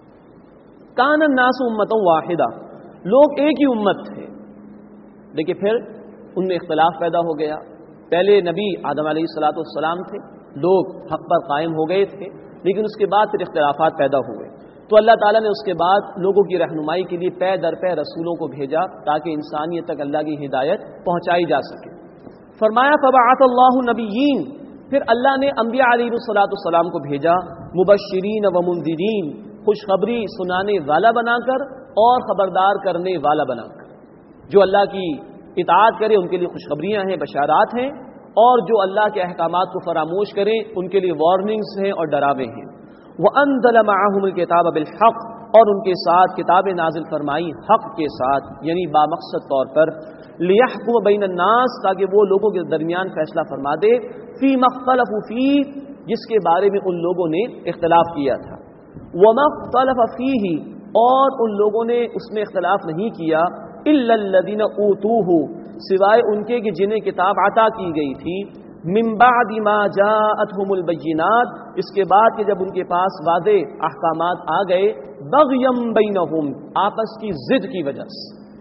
کان الناس امۃ واحدہ، لوگ ایک ہی امت تھے، لیکن پھر ان میں اختلاف پیدا ہو گیا. پہلے نبی آدم علیہ السلام تھے، لوگ حق پر قائم ہو گئے تھے، لیکن اس کے بعد پھر اختلافات پیدا ہوئے. تو اللہ تعالیٰ نے اس کے بعد لوگوں کی رہنمائی کے لیے پے در پے رسولوں کو بھیجا تاکہ انسانیت تک اللہ کی ہدایت پہنچائی جا سکے. فرمایا فبعث اللہ نبیین، پھر اللہ نے انبیاء علیہ السلام کو بھیجا مبشرین و منذرین، خوشخبری سنانے والا بنا کر اور خبردار کرنے والا بنا کر. جو اللہ کی اطاعت کرے ان کے لیے خوشخبریاں ہیں، بشارات ہیں، اور جو اللہ کے احکامات کو فراموش کریں ان کے لیے وارننگز ہیں اور ڈراوے ہیں. وَأَنزَلَ مَعَهُمُ الْكِتَابَ بِالْحَقِّ، اور ان کے ساتھ کتاب نازل فرمائی حق کے ساتھ یعنی بامقصد طور پر. لِيَحْكُمَ بَيْنَ النَّاسِ، تاکہ وہ لوگوں کے درمیان فیصلہ فرما دے. فِي مَا اخْتَلَفُوا فِيهِ، جس کے بارے میں ان لوگوں نے اختلاف کیا تھا. وَمَا اخْتَلَفَ فِيهِ، اور ان لوگوں نے اس میں اختلاف نہیں کیا. إِلَّا الَّذِينَ أُوتُوهُ، سوائے ان کے کہ جنہیں کتاب عطا کی گئی تھی. من بعد ما جاءتهم البینات، اس کے بعد کہ جب ان کے پاس واضح احکامات آ گئے. بغیم بینہم، آپس کی ضد کی وجہ سے.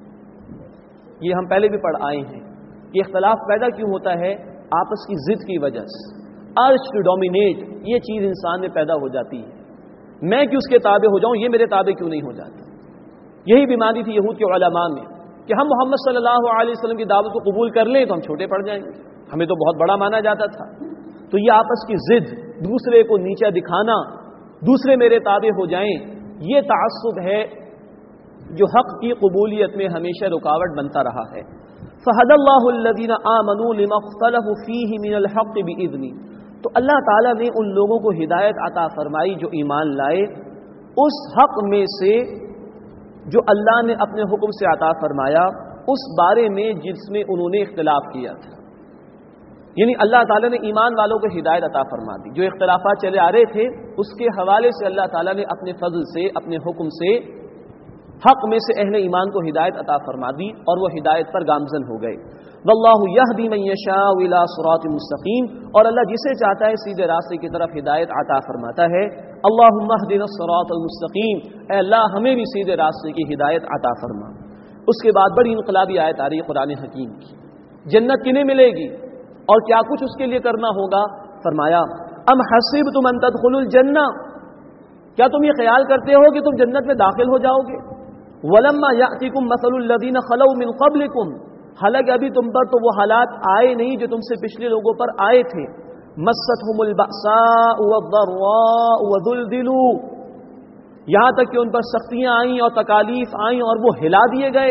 یہ ہم پہلے بھی پڑھ آئے ہیں کہ اختلاف پیدا کیوں ہوتا ہے؟ آپس کی ضد کی وجہ سے. ارج ٹو ڈومینیٹ، یہ چیز انسان میں پیدا ہو جاتی ہے. میں کیوں اس کے تابع ہو جاؤں، یہ میرے تابع کیوں نہیں ہو جاتا. یہی بیماری تھی یہود کے علماء میں کہ ہم محمد صلی اللہ علیہ وسلم کی دعوت کو قبول کر لیں تو ہم چھوٹے پڑ جائیں گے، ہمیں تو بہت بڑا مانا جاتا تھا. تو یہ آپس کی ضد، دوسرے کو نیچا دکھانا، دوسرے میرے تابع ہو جائیں، یہ تعصب ہے جو حق کی قبولیت میں ہمیشہ رکاوٹ بنتا رہا ہے. فَهَدَى اللَّهُ الَّذِينَ آمَنُوا لِمَا اخْتَلَفُوا فِيهِ مِنَ الْحَقِّ بِإِذْنِهِ، تو اللہ تعالیٰ نے ان لوگوں کو ہدایت عطا فرمائی جو ایمان لائے اس حق میں سے جو اللہ نے اپنے حکم سے عطا فرمایا، اس بارے میں جس میں انہوں نے اختلاف کیا تھا. یعنی اللہ تعالیٰ نے ایمان والوں کو ہدایت عطا فرما دی. جو اختلافات چلے آ رہے تھے اس کے حوالے سے اللہ تعالیٰ نے اپنے فضل سے، اپنے حکم سے حق میں سے اہل ایمان کو ہدایت عطا فرما دی اور وہ ہدایت پر گامزن ہو گئے. واللہ یہدی من یشاء الی صراط مستقیم، اور اللہ جسے چاہتا ہے سیدھے راستے کی طرف ہدایت عطا فرماتا ہے. اللہم اہدنا الصراط المستقیم، اے اللہ ہمیں بھی سیدھے راستے کی ہدایت عطا فرما. اس کے بعد بڑی انقلابی آیت آ رہی ہے قرآن حکیم کی. جنت کنہیں ملے گی اور کیا کچھ اس کے لیے کرنا ہوگا؟ فرمایا ام حسبتم ان تدخلوا الجنہ، کیا تم یہ خیال کرتے ہو کہ تم جنت میں داخل ہو جاؤ گے؟ ولما یاتکم مثل الذین خلوا من قبلکم، حالانکہ ابھی تم پر تو وہ حالات آئے نہیں جو تم سے پچھلے لوگوں پر آئے تھے. مستهم البأساء والضراء وذلزلوا، یہاں تک کہ ان پر سختیاں آئیں اور تکالیف آئیں اور وہ ہلا دیے گئے.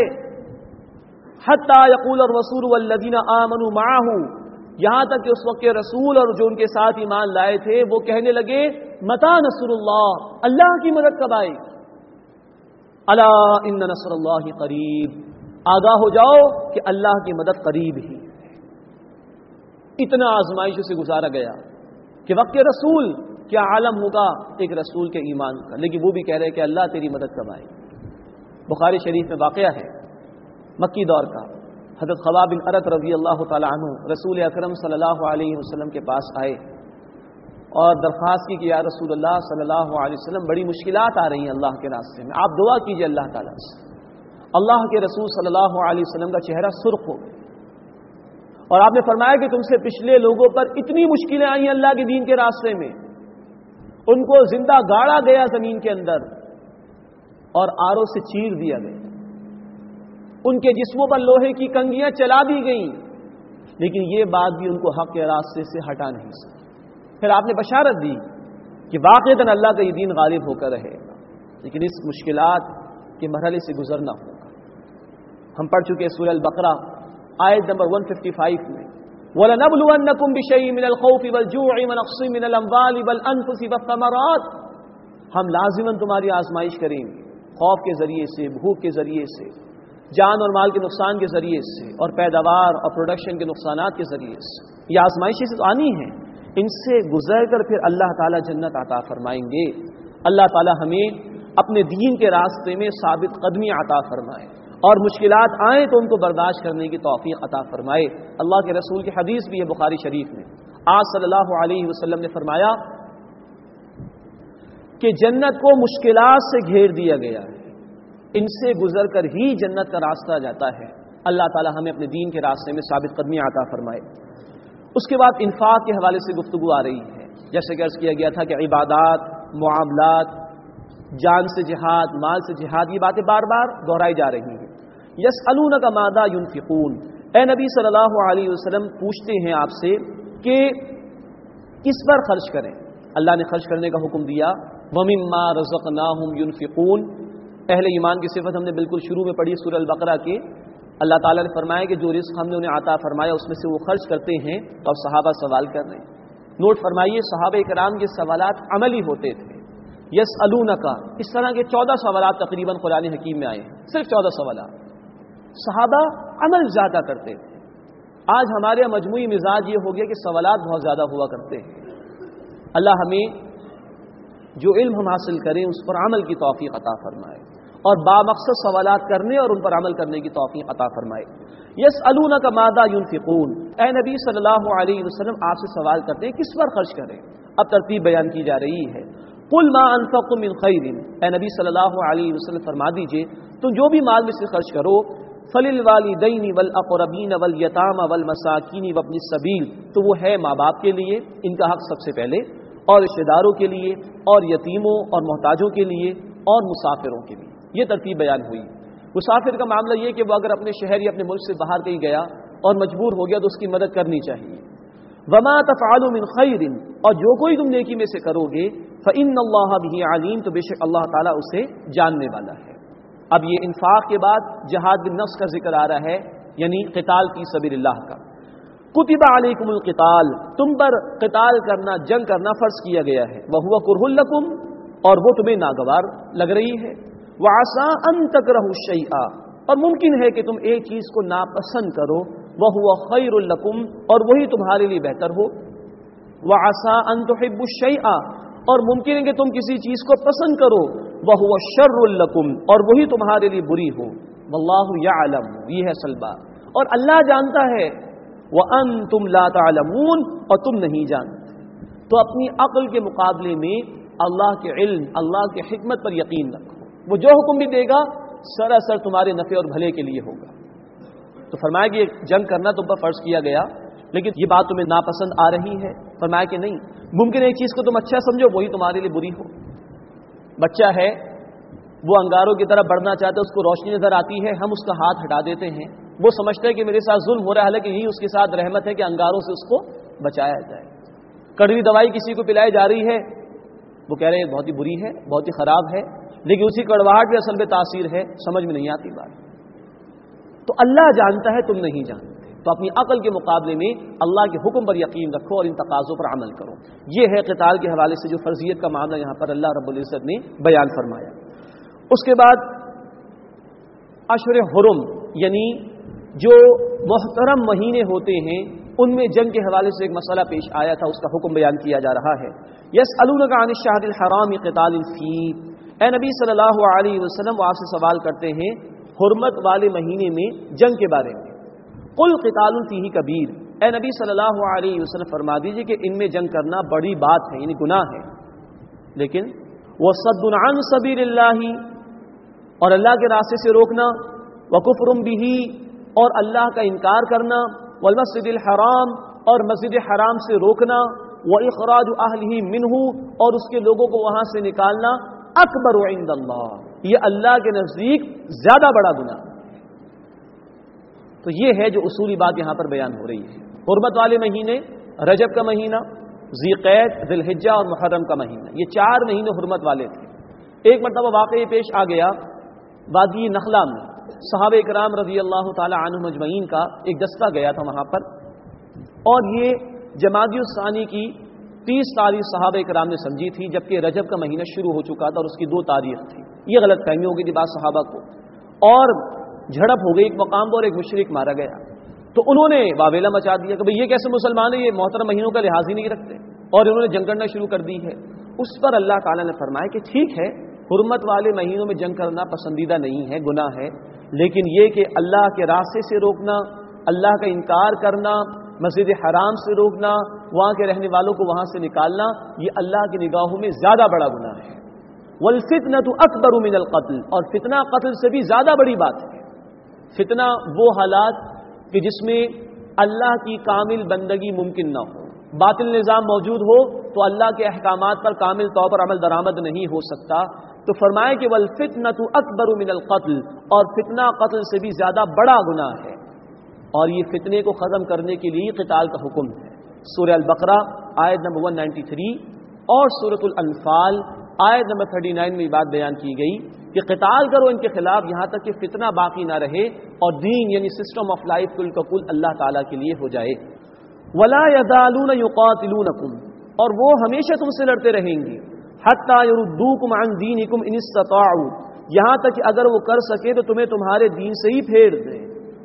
حتی یقول الرسول والذین آمنوا معه، یہاں تک کہ اس وقت کے رسول اور جو ان کے ساتھ ایمان لائے تھے وہ کہنے لگے متی نصر اللہ، اللہ کی مدد کب آئے گی؟ الا ان نصر اللہ قریب، آگاہ ہو جاؤ کہ اللہ کی مدد قریب ہی ہے۔ اتنا آزمائشوں سے گزارا گیا کہ وقت رسول کیا عالم ہوگا ایک رسول کے ایمان کا، لیکن وہ بھی کہہ رہے کہ اللہ تیری مدد کب آئے۔ بخاری شریف میں واقعہ ہے مکی دور کا، حضرت خباب بن ارت رضی اللہ تعالی عنہ رسول اکرم صلی اللہ علیہ وسلم کے پاس آئے اور درخواست کی کہ یا رسول اللہ صلی اللہ علیہ وسلم بڑی مشکلات آ رہی ہیں اللہ کے راستے میں، آپ دعا کیجئے اللہ تعالیٰ سے۔ اللہ کے رسول صلی اللہ علیہ وسلم کا چہرہ سرخ ہو گیا اور آپ نے فرمایا کہ تم سے پچھلے لوگوں پر اتنی مشکلیں آئی ہیں اللہ کے دین کے راستے میں، ان کو زندہ گاڑا گیا زمین کے اندر اور آروں سے چیر دیا گیا، ان کے جسموں پر لوہے کی کنگیاں چلا دی گئیں، لیکن یہ بات بھی ان کو حق کے راستے سے ہٹا نہیں سکی۔ پھر آپ نے بشارت دی کہ واقعتاً اللہ کا یہ دین غالب ہو کر رہے گا، لیکن اس مشکلات کے مرحلے سے گزرنا ہوگا۔ ہم پڑھ چکے سورہ البقرہ آیت نمبر 155 میں، وَلَنَبْلُوَنَّكُمْ بِشَيْءٍ مِّنَ الْخَوْفِ وَالْجُوعِ وَنَقْصٍ مِّنَ الْأَمْوَالِ وَالْأَنفُسِ وَالثَّمَرَاتِ، ہم لازماً تمہاری آزمائش کریں گے، خوف کے ذریعے سے، بھوک کے ذریعے سے، جان اور مال کے نقصان کے ذریعے سے، اور پیداوار اور پروڈکشن کے نقصانات کے ذریعے سے۔ یہ آزمائشیں سے تو آنی ہیں، ان سے گزر کر پھر اللہ تعالیٰ جنت عطا فرمائیں گے۔ اللہ تعالیٰ ہمیں اپنے دین کے راستے میں ثابت قدمی عطا فرمائے اور مشکلات آئیں تو ان کو برداشت کرنے کی توفیق عطا فرمائے۔ اللہ کے رسول کی حدیث بھی ہے بخاری شریف میں، آج صلی اللہ علیہ وسلم نے فرمایا کہ جنت کو مشکلات سے گھیر دیا گیا ہے، ان سے گزر کر ہی جنت کا راستہ جاتا ہے۔ اللہ تعالی ہمیں اپنے دین کے راستے میں ثابت قدمی عطا فرمائے۔ اس کے بعد انفاق کے حوالے سے گفتگو آ رہی ہے، جیسے کہ عرض کیا گیا تھا کہ عبادات، معاملات، جان سے جہاد، مال سے جہاد، یہ باتیں بار بار دہرائی جا رہی ہیں۔ یسألونک ماذا ينفقون، اے نبی صلی اللہ علیہ وسلم پوچھتے ہیں آپ سے کہ کس پر خرچ کریں۔ اللہ نے خرچ کرنے کا حکم دیا، وَمِمَّا رَزَقْنَاهُمْ يُنْفِقُونَ۔ اہل ایمان کی صفت ہم نے بالکل شروع میں پڑھی سورہ البقرہ کے، اللہ تعالیٰ نے فرمایا کہ جو رزق ہم نے انہیں عطا فرمایا اس میں سے وہ خرچ کرتے ہیں، تو اب صحابہ سوال کر رہے ہیں۔ نوٹ فرمائیے صحابہ کرام کے سوالات عملی ہوتے تھے۔ یسألونک، اس طرح کے 14 سوالات تقریباً قرآن حکیم میں آئے ہیں، صرف 14 سوالات۔ صحابہ عمل زیادہ کرتے تھے۔ آج ہمارے مجموعی مزاج یہ ہو گیا کہ سوالات بہت زیادہ ہوا کرتے ہیں۔ اللہ ہمیں جو علم ہم حاصل کریں اس پر عمل کی توفیق عطا فرمائے اور بامقصد سوالات کرنے اور ان پر عمل کرنے کی توفیق عطا فرمائے۔ یسألونک ماذا ينفقون، اے نبی صلی اللہ علیہ وسلم آپ سے سوال کرتے ہیں کس پر خرچ کریں۔ اب ترتیب بیان کی جا رہی ہے، قل ما انفقتم من خیر، اے نبی صلی اللہ علیہ وسلم فرما دیجئے تم جو بھی مال میں سے خرچ کرو، فللوالدین والاقربین والیتام والمساکین وابن السبیل، تو وہ ہے ماں باپ کے لیے، ان کا حق سب سے پہلے، اور رشتہ داروں کے لیے، اور یتیموں اور محتاجوں کے لیے، اور مسافروں کے لیے۔ یہ ترتیب بیان ہوئی۔ مسافر کا معاملہ یہ کہ وہ اگر اپنے شہر یا اپنے ملک سے باہر کہیں گیا اور مجبور ہو گیا تو اس کی مدد کرنی چاہیے۔ وما تفعلوا من خیر، اور جو کوئی تم نیکی میں سے کرو گے، فإن اللہ بہ علیم، تو بے شک اللہ تعالیٰ اسے جاننے والا ہے۔ اب یہ انفاق کے بعد جہاد بالنفس کا ذکر آ رہا ہے، یعنی قتال فی سبیل اللہ کا۔ کتب علیکم القتال، تم پر قتال کرنا، جنگ کرنا فرض کیا گیا ہے۔ وہو کرہ لکم، اور وہ تمہیں ناگوار لگ رہی ہے۔ وعسى ان تکرہوا شیئا، اور ممکن ہے کہ تم ایک چیز کو ناپسند کرو، وہو خیر لکم، اور وہی تمہارے لیے بہتر ہو۔ وعسى ان تحبوا شیئا، اور ممکن ہے کہ تم کسی چیز کو پسند کرو، وہو شر لکم، اور وہی تمہارے لیے بری ہو۔ واللہ یعلم، یہ ہے اصل بات، اور اللہ جانتا ہے، وانتم لا تعلمون، اور تم نہیں جانتے۔ تو اپنی عقل کے مقابلے میں اللہ کے علم، اللہ کے حکمت پر یقین رکھو، وہ جو حکم بھی دے گا سراسر تمہارے نفع اور بھلے کے لیے ہوگا۔ تو فرمایا کہ جنگ کرنا تم پر فرض کیا گیا، لیکن یہ بات تمہیں ناپسند آ رہی ہے۔ فرمایا کہ نہیں، ممکن ہے ایک چیز کو تم اچھا سمجھو وہی تمہارے لیے بری ہو۔ بچہ ہے، وہ انگاروں کی طرف بڑھنا چاہتا ہے، اس کو روشنی نظر آتی ہے، ہم اس کا ہاتھ ہٹا دیتے ہیں، وہ سمجھتا ہے کہ میرے ساتھ ظلم ہو رہا ہے، حالانکہ یہی اس کے ساتھ رحمت ہے کہ انگاروں سے اس کو بچایا جائے۔ کڑوی دوائی کسی کو پلائی جا رہی ہے، وہ کہہ رہے ہیں بہت ہی بری ہے، بہت ہی خراب ہے، لیکن اسی کڑواہٹ میں اصل میں تاثیر ہے، سمجھ میں نہیں آتی بات۔ تو اللہ جانتا ہے، تم نہیں جانتے، تو اپنی عقل کے مقابلے میں اللہ کے حکم پر یقین رکھو اور ان تقاضوں پر عمل کرو۔ یہ ہے قتال کے حوالے سے جو فرضیت کا معاملہ یہاں پر اللہ رب العزت نے بیان فرمایا۔ اس کے بعد اشہر حرم، یعنی جو محترم مہینے ہوتے ہیں ان میں جنگ کے حوالے سے ایک مسئلہ پیش آیا تھا، اس کا حکم بیان کیا جا رہا ہے۔ یسألونک عن الشہر الحرام قتال فیہ، اے نبی صلی اللہ علیہ وسلم وہ آپ سے سوال کرتے ہیں حرمت والے مہینے میں جنگ کے بارے میں۔ قل قتال فیہ کبیر، اے نبی صلی اللہ علیہ وسلم فرما دیجئے کہ ان میں جنگ کرنا بڑی بات ہے، یعنی گناہ ہے، لیکن وصد عن سبیل اللہ، اور اللہ کے راستے سے روکنا، وکفر بہ، اور اللہ کا انکار کرنا، والمسجد الحرام، اور مسجد حرام سے روکنا، واخراج اہلہ منہ، اور اس کے لوگوں کو وہاں سے نکالنا، اکبر عند اللہ، یہ اللہ کے نزدیک زیادہ بڑا گناہ۔ تو یہ ہے جو اصولی بات یہاں پر بیان ہو رہی ہے۔ حرمت والے مہینے، رجب کا مہینہ، ذی قعد، ذی الحجہ اور محرم کا مہینہ، یہ 4 مہینے حرمت والے تھے۔ ایک مرتبہ واقعہ پیش آ گیا وادی نخلا میں، صحابہ کرام رضی اللہ تعالی عنہم اجمعین کا ایک دستہ گیا تھا وہاں پر، اور یہ جمادی الثانی کی 30 تاریخ صحابہ کرام نے سمجھی تھی، جبکہ رجب کا مہینہ شروع ہو چکا تھا اور اس کی 2 تاریخ تھی۔ یہ غلط فہمی ہو گئی تھی بعض صحابہ کو، اور جھڑپ ہو گئی ایک مقام پر، ایک مشرک مارا گیا۔ تو انہوں نے واویلا مچا دیا کہ بھئی یہ کیسے مسلمان ہیں، یہ محترم مہینوں کا لحاظ ہی نہیں رکھتے، اور انہوں نے جنگ کرنا شروع کر دی ہے۔ اس پر اللہ تعالیٰ نے فرمایا کہ ٹھیک ہے، حرمت والے مہینوں میں جنگ کرنا پسندیدہ نہیں ہے، گناہ ہے، لیکن یہ کہ اللہ کے راستے سے روکنا، اللہ کا انکار کرنا، مسجد حرام سے روکنا، وہاں کے رہنے والوں کو وہاں سے نکالنا، یہ اللہ کی نگاہوں میں زیادہ بڑا گناہ ہے۔ والفتنة اکبر من القتل، اور فتنہ قتل سے بھی زیادہ بڑی بات ہے۔ فتنہ وہ حالات کہ جس میں اللہ کی کامل بندگی ممکن نہ ہو، باطل نظام موجود ہو تو اللہ کے احکامات پر کامل طور پر عمل درآمد نہیں ہو سکتا۔ تو فرمائے کہ والفتنة اکبر من القتل، اور فتنہ قتل سے بھی زیادہ بڑا گناہ ہے، اور یہ فتنے کو ختم کرنے کے لیے قتال کا حکم ہے۔ سورہ البقرہ آیت نمبر 193 اور سورۃ الانفال آیت نمبر 39 میں یہ بات بیان کی گئی کہ قتال کرو ان کے خلاف یہاں تک کہ فتنہ باقی نہ رہے اور دین یعنی سسٹم آف لائف کل کا کل اللہ تعالیٰ کے لیے ہو جائے۔ وَلَا يَزَالُونَ يُقَاتِلُونَكُمْ، اور وہ ہمیشہ تم سے لڑتے رہیں گے، حَتَّى يَرُدُّوكُمْ عَنْ دِينِكُمْ إِنِ اسْتَطَاعُوا، یہاں تک کہ اگر وہ کر سکے تو تمہیں تمہارے دین سے ہی پھیر دیں،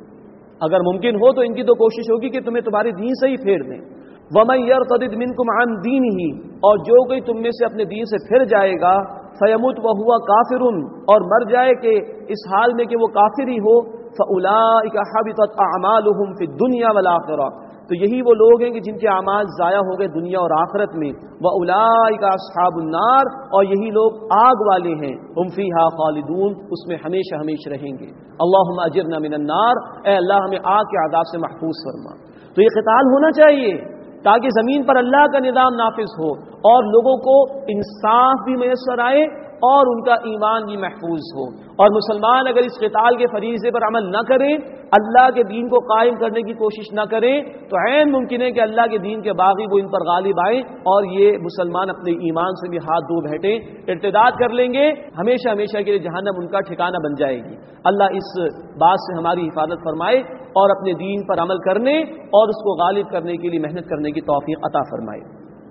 اگر ممکن ہو تو ان کی تو کوشش ہوگی کہ تمہیں تمہارے دین سے ہی پھیر دیں۔ وَمَن يَرْتَدِدْ مِنْكُمْ عَنْ دِينِهِ، اور جو کوئی تم میں سے اپنے دین سے پھر جائے گا، فَيَمُتْ وَهُوَ كَافِرٌ، اور مر جائے کہ اس حال میں کہ وہ کافر ہی ہو، فَأُولَٰئِكَ حَبِطَتْ أَعْمَالُهُمْ فِي الدُّنْيَا وَالْآخِرَةِ، تو یہی وہ لوگ ہیں کہ جن کے اعمال ضائع ہو گئے دنیا اور آخرت میں۔ وَأُولَٰئِكَ أَصْحَابُ النَّارِ، اور یہی لوگ آگ والے ہیں، هُمْ فِيهَا خَالِدُونَ، اس میں ہمیشہ ہمیشہ رہیں گے۔ اللہم اجرنا من النار، اے اللہ ہمیں آگ کے عذاب سے محفوظ فرما۔ تو یہ قتال ہونا چاہیے تاکہ زمین پر اللہ کا نظام نافذ ہو اور لوگوں کو انصاف بھی میسر آئے اور ان کا ایمان بھی محفوظ ہو۔ اور مسلمان اگر اس قتال کے فریضے پر عمل نہ کریں، اللہ کے دین کو قائم کرنے کی کوشش نہ کریں، تو عین ممکن ہے کہ اللہ کے دین کے باغی وہ ان پر غالب آئیں اور یہ مسلمان اپنے ایمان سے بھی ہاتھ دھو بیٹھیں، ارتداد کر لیں گے، ہمیشہ ہمیشہ کے لیے جہنم ان کا ٹھکانہ بن جائے گی۔ اللہ اس بات سے ہماری حفاظت فرمائے اور اپنے دین پر عمل کرنے اور اس کو غالب کرنے کے لیے محنت کرنے کی توفیق عطا فرمائے۔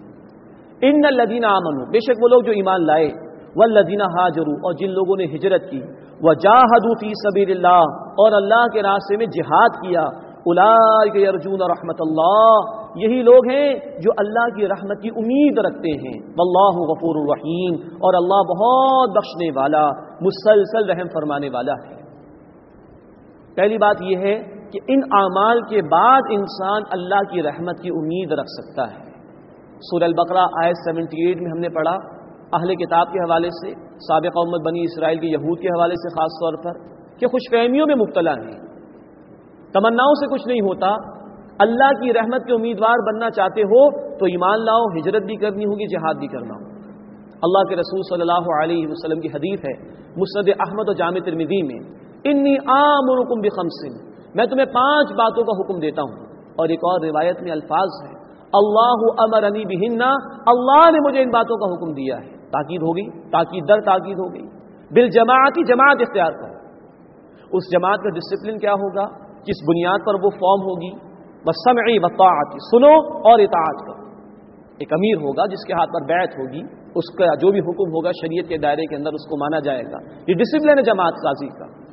ان الذین آمنوا، بے شک وہ لوگ جو ایمان لائے، والذین ہاجروا، اور جن لوگوں نے ہجرت کی، وجاہدوا فی سبیل اللہ، اور اللہ کے راستے میں جہاد کیا، اولئک یرجون رحمت اللہ، یہی لوگ ہیں جو اللہ کی رحمت کی امید رکھتے ہیں۔ واللہ غفور الرحیم، اور اللہ بہت بخشنے والا مسلسل رحم فرمانے والا ہے۔ پہلی بات یہ ہے کہ ان اعمال کے بعد انسان اللہ کی رحمت کی امید رکھ سکتا ہے۔ سورہ البقرہ آیت 78 میں ہم نے پڑھا اہل کتاب کے حوالے سے، سابق امت بنی اسرائیل کے یہود کے حوالے سے خاص طور پر، کہ خوش فہمیوں میں مبتلا ہیں، تمناؤں سے کچھ نہیں ہوتا۔ اللہ کی رحمت کے امیدوار بننا چاہتے ہو تو ایمان لاؤ، ہجرت بھی کرنی ہوگی، جہاد بھی کرنا ہوگا۔ اللہ کے رسول صلی اللہ علیہ وسلم کی حدیث ہے مسند احمد و جامع ترمذی میں، انی آمرکم بخمس، میں تمہیں 5 باتوں کا حکم دیتا ہوں، اور ایک اور روایت میں الفاظ ہے اللہ امرنی بہن، اللہ نے مجھے ان باتوں کا حکم دیا ہے۔ تاکید ہوگی، تاکید در تاکید ہو گئی۔ بالجماعتی، جماعت اختیار کرو، اس جماعت کا ڈسپلن کیا ہوگا، کس بنیاد پر وہ فارم ہوگی، والسمع والطاعت، سنو اور اطاعت کرو۔ ایک امیر ہوگا جس کے ہاتھ پر بیعت ہوگی، اس کا جو بھی حکم ہوگا شریعت کے دائرے کے اندر اس کو مانا جائے گا، یہ ڈسپلن ہے جماعت سازی کا۔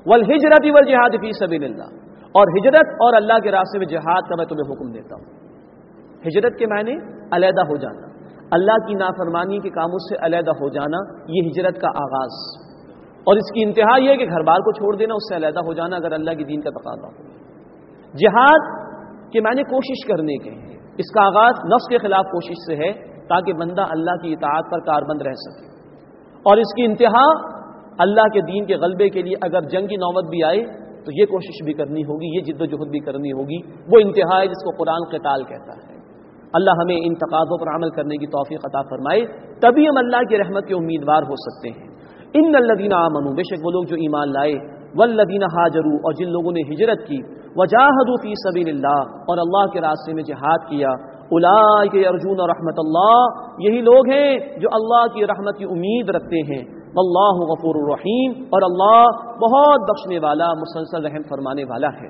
वल-हिजरति वल-जिहाद फी सबीलिल्लाह, और हिजरत और अल्लाह के रास्ते में जिहाद का मैं तुम्हें हुक्म देता हूं। हिजरत के मायने अलहदा हो जाना, अल्लाह की नाफरमानी के कामों से अलहदा हो जाना, ये हिजरत का आगाज, और इसकी इंतहा यह है कि घर बार को छोड़ देना, उससे अलहदा हो जाना अगर अल्लाह की दीन का तकाज़ा हो। जिहाद के मायने कोशिश करने के हैं, इसका आगाज नफ्स के खिलाफ कोशिश से है ताकि बंदा अल्लाह की इताअत पर कारबंद रह सके, और इसकी इंतहा अल्लाह के दीन के गलबे के लिए अगर जंग की नौबत भी आए तो ये कोशिश भी करनी होगी, ये जिद्दोजहद भी करनी होगी। वो इंतहा है जिसको कुरान क़िताल कहता है। अल्लाह हमें इन तकाज़ों पर अमल करने की तौफीक अता फरमाए, तभी हम अल्लाह की रहमत के उम्मीदवार हो सकते हैं। इन्नल्लज़ीना आमनू, बेशक वो लोग जो ईमान लाए, वल्लज़ीना हाजरू, और जिन लोगों ने हिजरत की, वजाहदू फी सबीलिल्लाह, और अल्लाह के रास्ते में जिहाद किया, उलाइका यरजून रहमतल्लाह, यही लोग हैं जो अल्लाह की रहमत की उम्मीद रखते हैं। वल्लाहु गफूरुर रहीम, और अल्लाह बहुत बख्शने वाला, मुसलसल रहम फरमाने वाला है।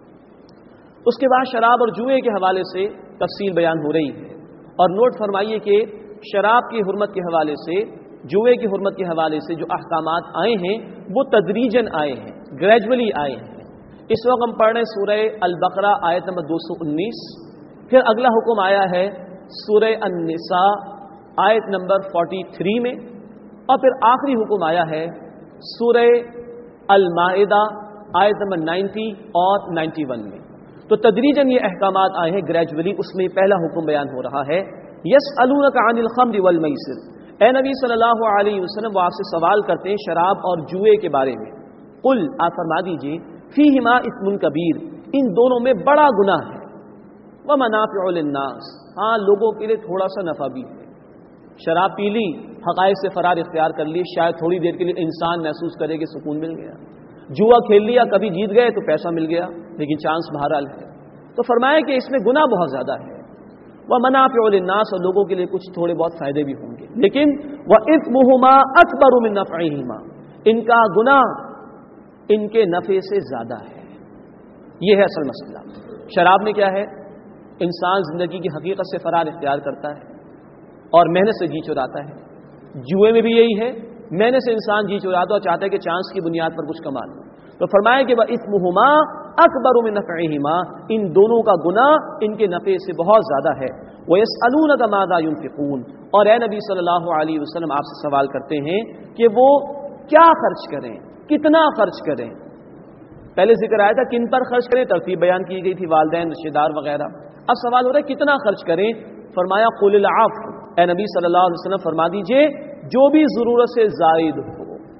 उसके बाद शराब और जुए के हवाले से तफसील बयान हो रही है, और नोट फरमाइए कि शराब की हुर्मत के हवाले से, जुए की हुर्मत के हवाले से जो अहकामात आए हैं वो तदरीजन आए हैं, ग्रेजुअली आए हैं। इस वक्त हम पढ़ रहे सूरह अल-बकरा आयत नंबर 219, फिर अगला हुक्म आया है सूरह अन-निसा आयत नंबर 43 में, और फिर आखिरी हुक्म आया है सूरह अल-माइदा आयत नंबर 90 और 91 में। तो तदरीजन ये अहकामात आए हैं ग्रेजुअली। उसमें पहला हुक्म बयान हो रहा है, यसअलूनका अनिल खम्रि वल मैसिर, ए नबी सल्लल्लाहु अलैहि वसल्लम वो आपसे सवाल करते हैं शराब और जुए के बारे में। कुल, आप फरमा दीजिए, फीहिमा इस्मुन कबीर, इन दोनों में बड़ा गुनाह है, व मनाफिउ लिन्नास, हाँ लोगों के लिए थोड़ा सा नफा भी है। शराब पी ली, हक़ाइक़ से फरार इख्तियार कर ली, शायद थोड़ी देर के लिए इंसान महसूस करे कि सुकून मिल गया। जुआ खेल लिया, कभी जीत गए तो पैसा मिल गया, लेकिन चांस बहरहाल है। तो फरमाया कि इसमें गुनाह बहुत ज्यादा है। वह मनाफिउ लिन्नास, और लोगों के लिए कुछ थोड़े बहुत फायदे भी होंगे, लेकिन वह इस्मुहुमा अकबरु मिन नफ़इहिमा, इनका गुनाह इनके नफे से ज्यादा है। यह है असल मसला। शराब में क्या है, इंसान जिंदगी की हकीकत से फरार इख्तियार करता है और मेहनत से जी चुराता है। जुए में भी यही है, मेहनत से इंसान जी चुराता और चाहता है कि चांस की बुनियाद पर कुछ कमा लो। तो फरमाया कि वह इस्मुहुमा अकबरु मिन नफ़इहिमा, इन दोनों का गुनाह इनके नफे से बहुत ज्यादा है। व यसअलूनका माज़ा युनफ़िक़ून, और ए नबी सल्लल्लाहु अलैहि वसल्लम आपसे सवाल करते हैं कि वो क्या खर्च करें, कितना खर्च करें। पहले जिक्र आया था किन पर खर्च करें, तरतीब बयान की गई थी, वालिदैन, रिश्तेदार वगैरह। अब सवाल हो रहा है कितना खर्च करें। फरमाया कुलिल आफ़, ए नबी सल्लल्लाहु अलैहि वसल्लम फरमा दीजिए जो भी जरूरत से जायद हो।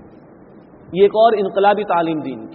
ये एक और इनकलाबी तालीम दीन की,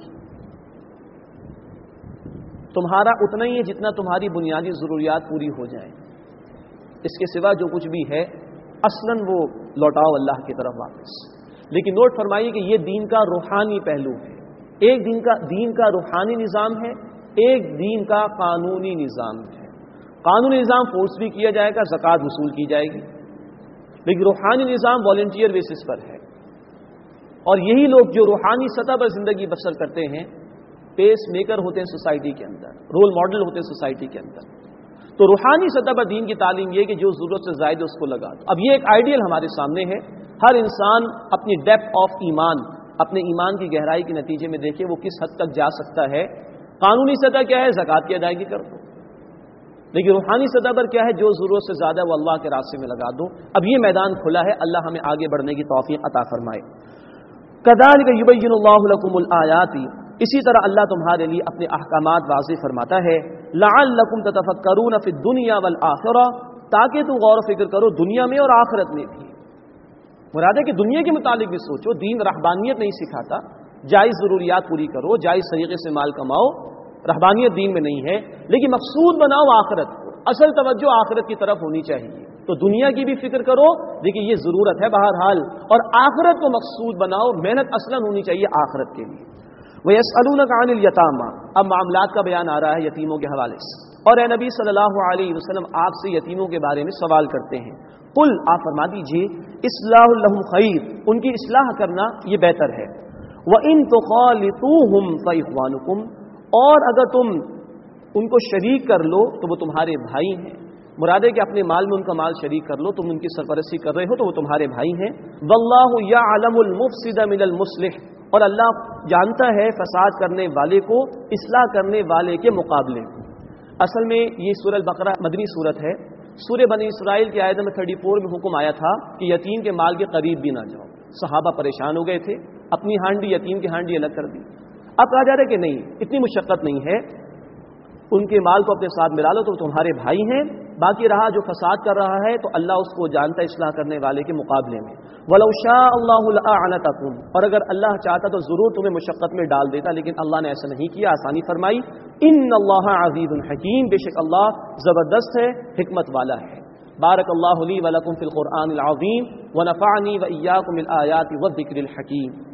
तुम्हारा उतना ही है जितना तुम्हारी बुनियादी जरूरियात पूरी हो जाए, इसके सिवा जो कुछ भी है असलन वो लौटाओ अल्लाह की तरफ वापस। लेकिन नोट फरमाइए कि ये दीन का रूहानी पहलू है। एक दीन का रूहानी निज़ाम है, एक दीन का कानूनी निज़ाम है। कानूनी निज़ाम फोर्स भी किया जाएगा, ज़कात वसूल की जाएगी, लेकिन रूहानी निज़ाम वॉलंटियर बेसिस पर है। और यही लोग जो रूहानी सतह पर जिंदगी बसर करते हैं, पेस मेकर होते हैं सोसाइटी के अंदर, रोल मॉडल होते हैं सोसाइटी के अंदर। तो रूहानी सतह पर दीन की तालीम ये कि जो जरूरत से ज्यादा उसको लगा दो। अब ये एक आइडियल हमारे सामने है, हर इंसान अपनी डेप्थ ऑफ ईमान, अपने ईमान की गहराई के नतीजे में देखे वो किस हद तक जा सकता है। कानूनी सतह क्या है, ज़कात की अदायगी कर दो, लेकिन रूहानी सतह पर क्या है, जो जरूरत से ज्यादा वो अल्लाह के रास्ते में लगा दो। अब ये मैदान खुला है, अल्लाह हमें आगे बढ़ने की तौफीक अता फरमाए। कज़ालिक युबय्यिनुल्लाहु लकुमुल आयाति, इसी तरह अल्लाह तुम्हारे लिए अपने अहकामात वाज़ेह फरमाता है। लअल्लकुम ततफक्करून फिद दुनिया वल आखिरा, ताकि तुम गौर फिक्र करो दुनिया में और आखिरत में भी। मुराद है कि दुनिया के मुतालिक भी सोचो। दीन रहबानियत नहीं सिखाता, जायज़ ज़रूरियात पूरी करो, जायज़ तरीके से माल कमाओ, रहबानियत दीन में नहीं है। लेकिन मकसूद बनाओ आखिरत को, असल तवज्जो आखिरत की तरफ होनी चाहिए। तो दुनिया की भी फिक्र करो, देखिए ये जरूरत है बहरहाल, और आखिरत को मकसूद बनाओ, मेहनत असलन होनी चाहिए आखिरत के लिए। वयसअलूनका अनिल यतामा, अब मामलात का बयान आ रहा है यतीमों के हवाले से, और ए नबी सल्लल्लाहु अलैहि वसल्लम आपसे यतीमों के बारे में सवाल करते हैं। कुल, आप फरमा दीजिए, इस्लाहुल लहुम खैर, उनकी इस्लाह करना ये बेहतर है। व इन तुखालितूहुम फइख्वानुकुम, और अगर तुम उनको शरीक कर लो तो वो तुम्हारे भाई हैं। मुराद है कि अपने माल में उनका माल शरीक कर लो, तुम उनकी सरपरस्ती कर रहे हो तो वो तुम्हारे भाई हैं। वल्लाहु यअलमुल मुफसिद मिनल मुस्लिह, और अल्लाह جانتا ہے فساد کرنے والے کو اصلاح کرنے والے کے مقابلے میں۔ اصل میں یہ سورہ البقرہ مدنی صورت ہے۔ سورہ بنی اسرائیل کی آیت نمبر 34 میں حکم آیا تھا کہ یتیم کے مال کے قریب بھی نہ جاؤ۔ صحابہ پریشان ہو گئے تھے، اپنی ہانڈی یتیم کی ہانڈی الگ کر دی۔ اب کہا جا رہا ہے کہ نہیں، اتنی مشقت نہیں ہے، ان کے مال کو اپنے ساتھ ملا لو تو تمہارے بھائی ہیں۔ باقی رہا جو فساد کر رہا ہے تو اللہ اس کو جانتا ہے اصلاح کرنے والے کے مقابلے میں۔ وَلَوْ شَاءَ اللَّهُ لَأَعْنَتَكُمْ، اور اگر اللہ چاہتا تو ضرور تمہیں مشقت میں ڈال دیتا، لیکن اللہ نے ایسا نہیں کیا، آسانی فرمائی۔ ان اللہ عزیز حکیم، بے شک اللہ زبردست ہے، حکمت والا ہے۔ بارک اللہ لی ولکم فی القرآن العظیم ونفعنی وإیاکم بالآیات والذکر الحکیم۔